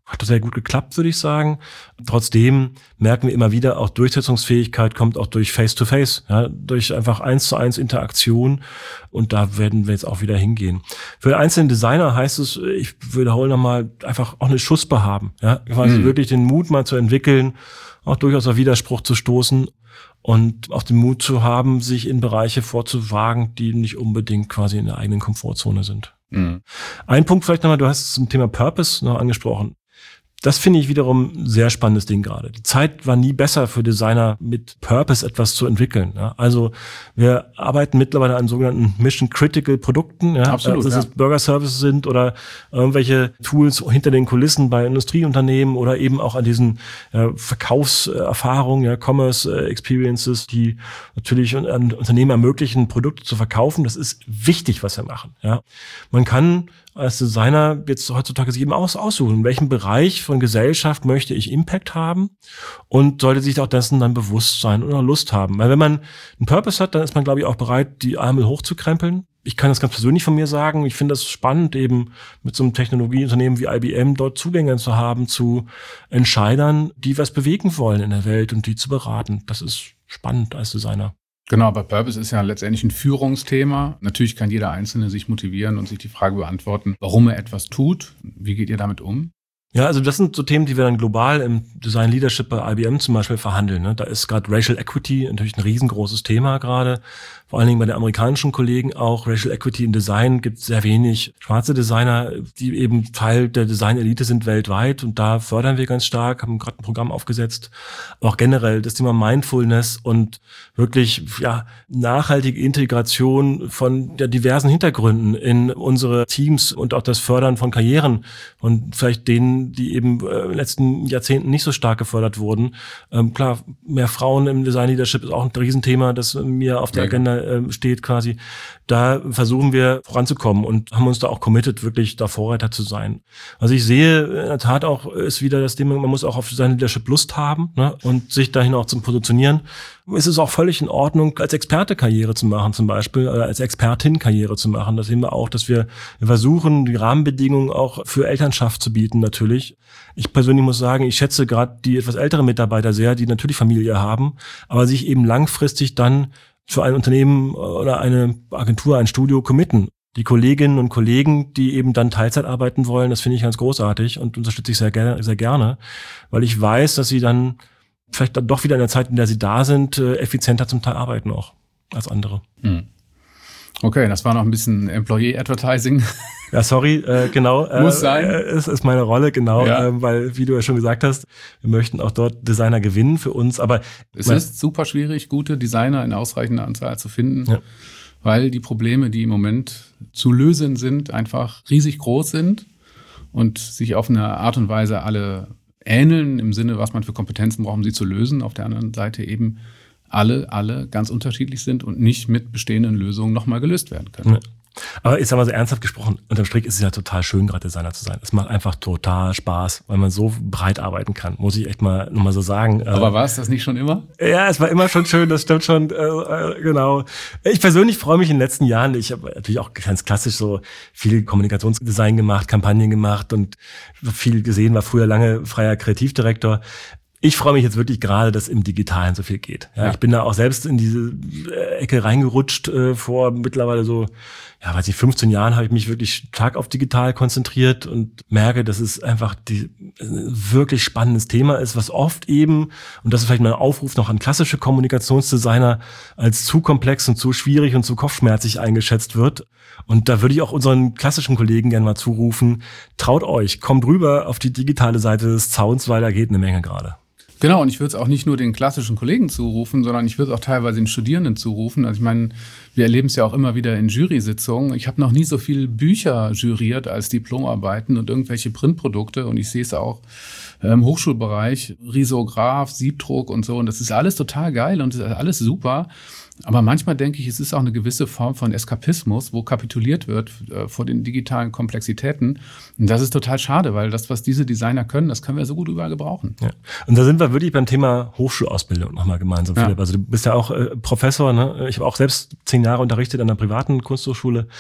Hat sehr gut geklappt, würde ich sagen. Trotzdem merken wir immer wieder, auch Durchsetzungsfähigkeit kommt auch durch Face-to-Face, ja, durch einfach eins zu eins Interaktion. Und da werden wir jetzt auch wieder hingehen. Für den einzelnen Designer heißt es, ich wiederhole nochmal, einfach auch eine Schussbe haben. Ja, quasi mhm. wirklich den Mut mal zu entwickeln, auch durchaus auf Widerspruch zu stoßen und auch den Mut zu haben, sich in Bereiche vorzuwagen, die nicht unbedingt quasi in der eigenen Komfortzone sind. Mhm. Ein Punkt vielleicht nochmal, du hast es zum Thema Purpose noch angesprochen. Das finde ich wiederum ein sehr spannendes Ding gerade. Die Zeit war nie besser für Designer, mit Purpose etwas zu entwickeln. Ja, also wir arbeiten mittlerweile an sogenannten Mission-Critical-Produkten. Ja, Absolut, dass ja. es Burger-Services sind oder irgendwelche Tools hinter den Kulissen bei Industrieunternehmen oder eben auch an diesen ja, Verkaufserfahrungen, ja, Commerce-Experiences, die natürlich an Unternehmen ermöglichen, Produkte zu verkaufen. Das ist wichtig, was wir machen. Ja, man kann als Designer jetzt heutzutage sich eben aus, aussuchen, in welchem Bereich von Gesellschaft möchte ich Impact haben und sollte sich auch dessen dann bewusst sein oder Lust haben. Weil wenn man einen Purpose hat, dann ist man, glaube ich, auch bereit, die Ärmel hochzukrempeln. Ich kann das ganz persönlich von mir sagen. Ich finde das spannend, eben mit so einem Technologieunternehmen wie I B M dort Zugänge zu haben zu Entscheidern, die was bewegen wollen in der Welt und die zu beraten. Das ist spannend als Designer. Genau, aber Purpose ist ja letztendlich ein Führungsthema. Natürlich kann jeder Einzelne sich motivieren und sich die Frage beantworten, warum er etwas tut. Wie geht ihr damit um? Ja, also das sind so Themen, die wir dann global im Design Leadership bei I B M zum Beispiel verhandeln. Ne? Da ist gerade Racial Equity natürlich ein riesengroßes Thema gerade. Vor allen Dingen bei den amerikanischen Kollegen auch. Racial Equity im Design gibt sehr wenig schwarze Designer, die eben Teil der Design-Elite sind weltweit. Und da fördern wir ganz stark, haben gerade ein Programm aufgesetzt. Auch generell das Thema Mindfulness und wirklich ja nachhaltige Integration von der diversen Hintergründen in unsere Teams und auch das Fördern von Karrieren und vielleicht denen, die eben äh, in den letzten Jahrzehnten nicht so stark gefördert wurden. Ähm, klar, mehr Frauen im Design-Leadership ist auch ein Riesenthema, das mir auf der ja. Agenda steht quasi, da versuchen wir voranzukommen und haben uns da auch committed, wirklich da Vorreiter zu sein. Also ich sehe in der Tat auch, ist wieder das Thema, man muss auch auf seine Leadership Lust haben, ne, und sich dahin auch zum Positionieren. Es ist auch völlig in Ordnung, als Experte Karriere zu machen zum Beispiel, oder als Expertin Karriere zu machen. Das sehen wir auch, dass wir, wir versuchen, die Rahmenbedingungen auch für Elternschaft zu bieten natürlich. Ich persönlich muss sagen, ich schätze gerade die etwas älteren Mitarbeiter sehr, die natürlich Familie haben, aber sich eben langfristig dann für ein Unternehmen oder eine Agentur, ein Studio committen. Die Kolleginnen und Kollegen, die eben dann Teilzeit arbeiten wollen, das finde ich ganz großartig und unterstütze ich sehr gerne, sehr gerne, weil ich weiß, dass sie dann vielleicht dann doch wieder in der Zeit, in der sie da sind, effizienter zum Teil arbeiten auch als andere. Hm. Okay, das war noch ein bisschen Employee Advertising. Ja, sorry, äh, genau. Muss sein. Äh, es ist meine Rolle, genau, ja. äh, weil, wie du ja schon gesagt hast, wir möchten auch dort Designer gewinnen für uns, aber es ist super schwierig, gute Designer in ausreichender Anzahl zu finden, ja. weil die Probleme, die im Moment zu lösen sind, einfach riesig groß sind und sich auf eine Art und Weise alle ähneln, im Sinne, was man für Kompetenzen braucht, um sie zu lösen. Auf der anderen Seite eben alle, alle ganz unterschiedlich sind und nicht mit bestehenden Lösungen nochmal gelöst werden können. Ja. Aber jetzt haben wir so ernsthaft gesprochen, unterm Strich ist es ja total schön, gerade Designer zu sein. Es macht einfach total Spaß, weil man so breit arbeiten kann, muss ich echt mal nochmal so sagen. Aber war es das nicht schon immer? Ja, es war immer schon schön, das stimmt schon, äh, genau. Ich persönlich freue mich in den letzten Jahren, ich habe natürlich auch ganz klassisch so viel Kommunikationsdesign gemacht, Kampagnen gemacht und viel gesehen, war früher lange freier Kreativdirektor. Ich freue mich jetzt wirklich gerade, dass im Digitalen so viel geht. Ja, ja. Ich bin da auch selbst in diese Ecke reingerutscht äh, vor mittlerweile so, ja, weiß ich, fünfzehn Jahren habe ich mich wirklich stark auf digital konzentriert und merke, dass es einfach die, ein wirklich spannendes Thema ist, was oft eben, und das ist vielleicht mein Aufruf noch an klassische Kommunikationsdesigner, als zu komplex und zu schwierig und zu kopfschmerzig eingeschätzt wird. Und da würde ich auch unseren klassischen Kollegen gerne mal zurufen, traut euch, kommt rüber auf die digitale Seite des Zauns, weil da geht eine Menge gerade. Genau, und ich würde es auch nicht nur den klassischen Kollegen zurufen, sondern ich würde es auch teilweise den Studierenden zurufen. Also ich meine, wir erleben es ja auch immer wieder in Jury-Sitzungen. Ich habe noch nie so viele Bücher juriert als Diplomarbeiten und irgendwelche Printprodukte. Und ich sehe es auch im Hochschulbereich, Risograph, Siebdruck und so. Und das ist alles total geil und das ist alles super. Aber manchmal denke ich, es ist auch eine gewisse Form von Eskapismus, wo kapituliert wird äh, vor den digitalen Komplexitäten. Und das ist total schade, weil das, was diese Designer können, das können wir so gut überall gebrauchen. Ja. Und da sind wir wirklich beim Thema Hochschulausbildung nochmal gemeinsam, ja. Philipp. Also du bist ja auch äh, Professor, ne? Ich habe auch selbst zehn Jahre unterrichtet an einer privaten Kunsthochschule.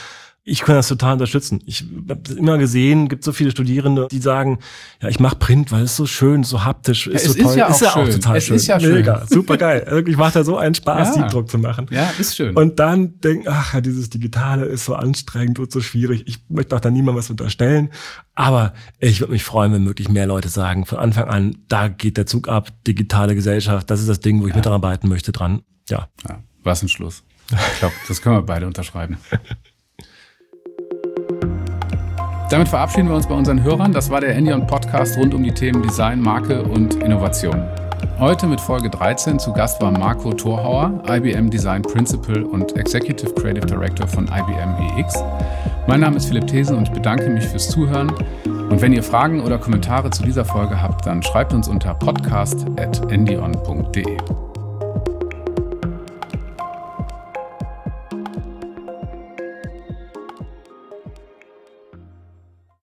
Ich kann das total unterstützen. Ich habe das immer gesehen, gibt so viele Studierende, die sagen, ja, ich mache Print, weil es so schön, so haptisch, ist ja, so toll. Ist ja auch, ist ja auch schön. total es schön. Ist ja schön. Mega, super geil. Wirklich macht da so einen Spaß, ja. Siebdruck zu machen. Ja, ist schön. Und dann denken, ach ja, dieses Digitale ist so anstrengend und so schwierig. Ich möchte auch da niemandem was unterstellen. Aber ich würde mich freuen, wenn wirklich mehr Leute sagen, von Anfang an, da geht der Zug ab, digitale Gesellschaft, das ist das Ding, wo ich ja. mitarbeiten möchte dran. Ja. ja. Was ein Schluss. Ich glaube, das können wir beide unterschreiben. Damit verabschieden wir uns bei unseren Hörern. Das war der Endion Podcast rund um die Themen Design, Marke und Innovation. Heute mit Folge dreizehn zu Gast war Marco Thorhauer, I B M Design Principal und Executive Creative Director von I B M E X. Mein Name ist Philipp Thesen und ich bedanke mich fürs Zuhören. Und wenn ihr Fragen oder Kommentare zu dieser Folge habt, dann schreibt uns unter podcast at endion punkt de.